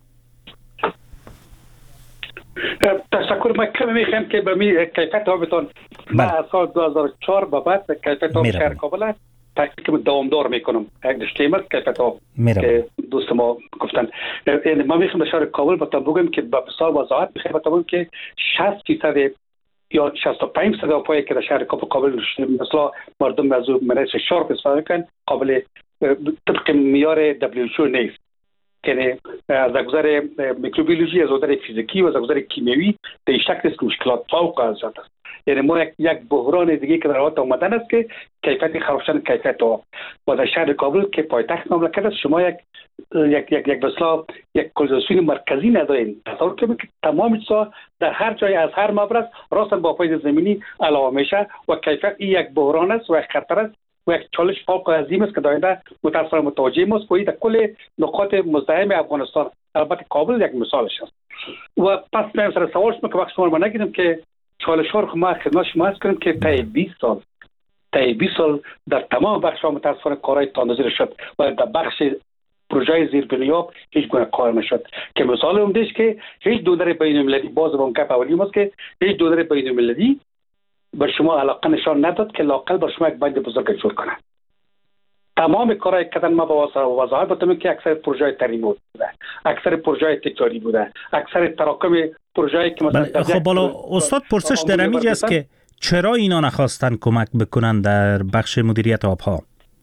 Speaker 3: تشکر. من کمی میخوام که به می کیفیت آبتان ما از سال دو هزار و چهار به بعد کیفیت آب شهر کابل تحقیق دوامدار میکنم. یک دشتیم است کیفیت آب که دوست ما گفتن. یعنی ما میخوام در شهر کابل بتا بگم که به مثال وضاحت میخوام بتا بگم که شصت درصد یا شصت و پنج درصد آبایی که در شهر کابل قابل مثلا مردم از منیس شارپ استفاده میکنن قابل طبق معیار دبلیو اچ او نیست. یعنی از نظر میکروبیولوژی، از نظر فیزیکی و از نظر کیمیایی در این شکل است که مشکلات فوق العاده است. یعنی ما یک یک بحران دیگه که در حال آمدن است که کیفیت خراب شدن کیفیت آب. و در شهر کابل که پایتخت مملکت است شما یک یک یک یک بسلا یک کلزاسیون مرکزی ندارین. تصور کنید که تمام چیزا در هر جای از هر مبرز راستن با پایه زمینی علاوه میشه و کیفیت این یک بحران است و یک خطر است و یک چالش فوق عظیم است که در آینده متأسفانه متوجه ماست و در کل نقاط مزدحم افغانستان، البته کابل یک مثالش است. و پس میام سر سوال شما که وقت شما رو نگیرم که چالش ها رو ما خدمت شما عرض کنیم که تا بیست سال تا بیست سال در تمام بخش ها متأسفانه کارهای تاندازی شد و در بخش پروژه زیربنیاب هیچ گونه کار نشد. که مثال اومدش که هیچ دونر بین المللی، باز با اون گپ اولی ماست که هیچ دونر بین المللی بر شما علاقه نشان نداد که لاقل بر شما یک بند بزرگ جور کنه. تمام کارهای کردن ما با وضاحت بتونیم که اکثر پروژه ترمیم بوده، اکثر پروژه تکراری بوده، اکثر تراکم پروژه‌ای که مثلا
Speaker 2: خب بالا استاد پرسش در همینجا است که چرا اینا نخواستن کمک بکنن در بخش مدیریت آبها؟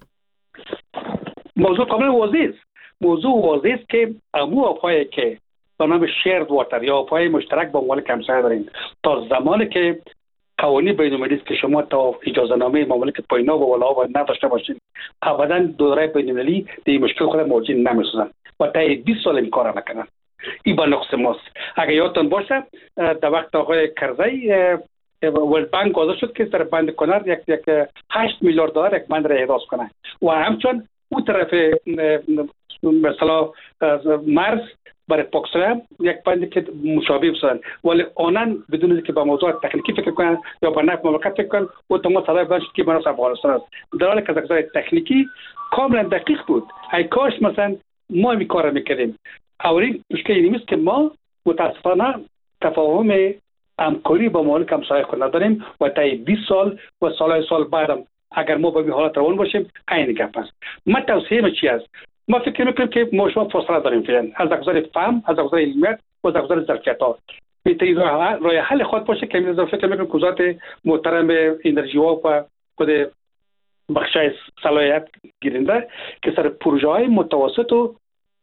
Speaker 3: موضوع کاملا واضح است. موضوع واضح است که امو آب‌هایی که به نام شیرد واتر یا آب‌های مشترک با ممالک همسایه دارین تا زمانی که قوانین بین‌المللی که شما تا اجازه نامه مملکت پایینا و والا و نداشته باشین ابدا دورای بین‌المللی دی مشکل خود مواجه نمی‌شدن و تا بیست سال این کار نکنن. این با نقص ماست. اگر یادتون باشه در وقت آقای کرزی ورلد بانک گذاشت شد که در بند کنار یک یک هشت میلیارد دلار یک بند را احداث کنه و همچنین اون طرف مثلا مرز برای پاکستان یک بندی که مشابه بسازن ولی آنان بدون اینکه به موضوع تکنیکی فکر کنن یا به نفع مملکت فکر کنن و تمام صدای بلند شد که مناسب افغانستان است. در حالی که از نظر تکنیکی کاملا دقیق بود. ای کاش مثلا ما این کار میکردیم. اولین مشکل این است که ما متاسفانه تفاهم همکاری با ممالک همسایه خود نداریم و تا بیست سال و سالهای سال بعدم اگر ما با این حالت روان باشیم عین گپ است. من توصیه چی است؟ ما فکر میکنیم که ما شما فاصله داریم فعلا از نظر فهم، از نظر علمیت و از نظر ظرفیت‌ها. میتونید راه حل خود باشه که من فکر میکنم که وزارت محترم انرژی و خود بخش صلاحیت گیرنده که سر پروژه های متوسط و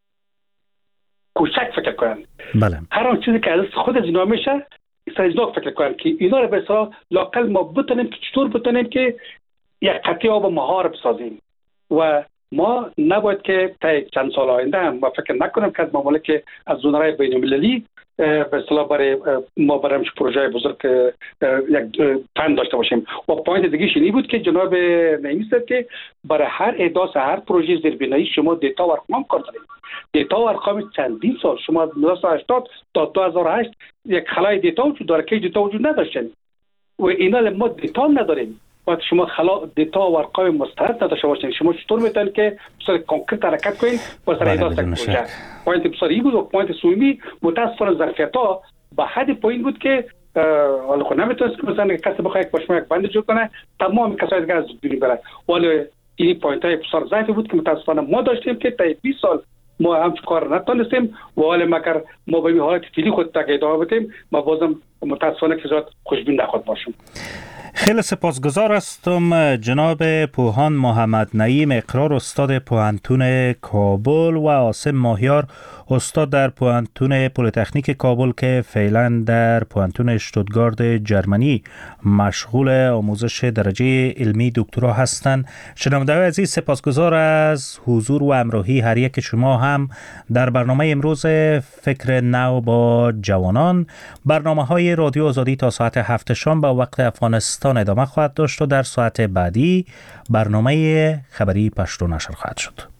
Speaker 3: کوچک فکر کنن.
Speaker 2: بله.
Speaker 3: هر آن چیزی که از خود از اینا میشه سرزناک فکر کنن که اینا رو به اصطلاح لاقل ما بتونیم که چطور بتونیم که یک قطعه آب مهار بسازیم و ما نباید که تا چند سال آینده هم ما فکر نکنیم که از ممالک از زونرای بین المللی به اصطلاح برای ما برای پروژه بزرگ یک پند داشته باشیم. و پوینت دیگه شینی بود که جناب نعیمی صاحب که برای هر احداث هر پروژه زیربنایی شما دیتا و ارقام کار دارید. دیتا و ارقام چندین سال شما از نوزده هشتاد تا دو هزار و هشت یک خلای دیتا وجود داره که دیتا وجود نداشتن و اینا ما دیتا نداریم. وقتی شما خلا دیتا و ارقام مستند نداشته باشین شما چطور میتونید که بسیار کانکریت حرکت کنین با سر احداث پروژه؟ پوینت بسیاری بود و پوینت سومی متاسفانه ظرفیت‌ها به حد پایین بود که حالا خود نمیتونست که مثلا کسی بخواد یک پشمه یک بند جور کنه تمام کسایی دیگه از دنیا بره. ولی این پوینت های بسیار ضعیفی بود که متاسفانه ما داشتیم که تا بیست سال ما هم کار نتونستیم و حالا مگر ما به این حالت فعلی خود تا ادامه بدیم ما بازم متاسفانه که زیاد خوشبین نخواهد باشیم.
Speaker 2: خیلی سپاسگزار هستم جناب پوهان محمد نعیم اقرار استاد پوهنتون کابل و عاصم ماهیار استاد در پوهنتون پلی‌تکنیک کابل که فعلا در پوهنتون اشتوتگارت جرمنی مشغول آموزش درجه علمی دکترا هستند. شنونده‌های عزیز سپاسگزار از حضور و همراهی هر یک شما هم در برنامه امروز فکر نو با جوانان. برنامه‌های رادیو آزادی تا ساعت هفت شام به وقت افغانستان ادامه خواهد داشت و در ساعت بعدی برنامه خبری پشتو نشر خواهد شد.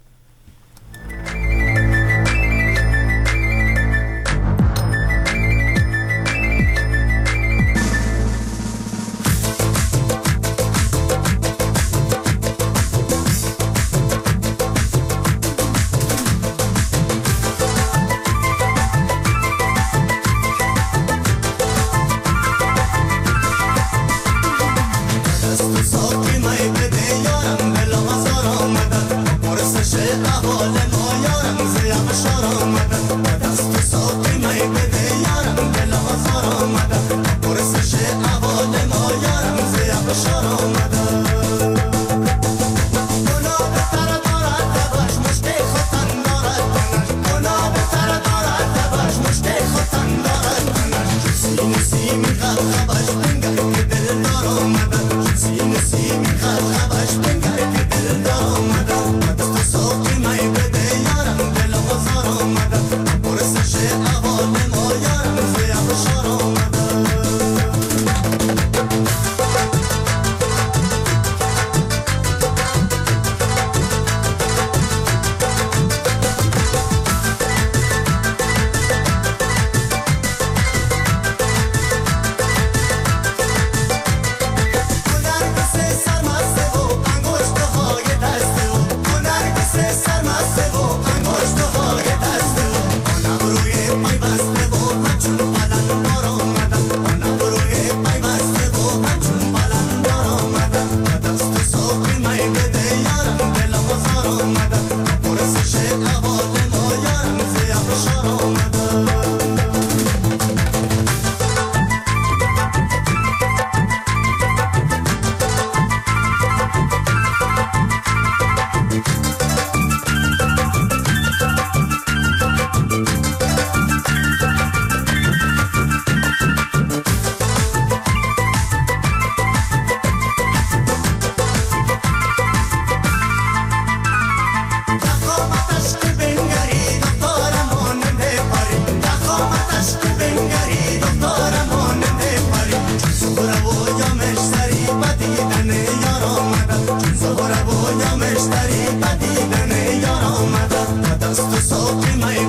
Speaker 6: مشتری بدیدن یار آمده دست و ساقی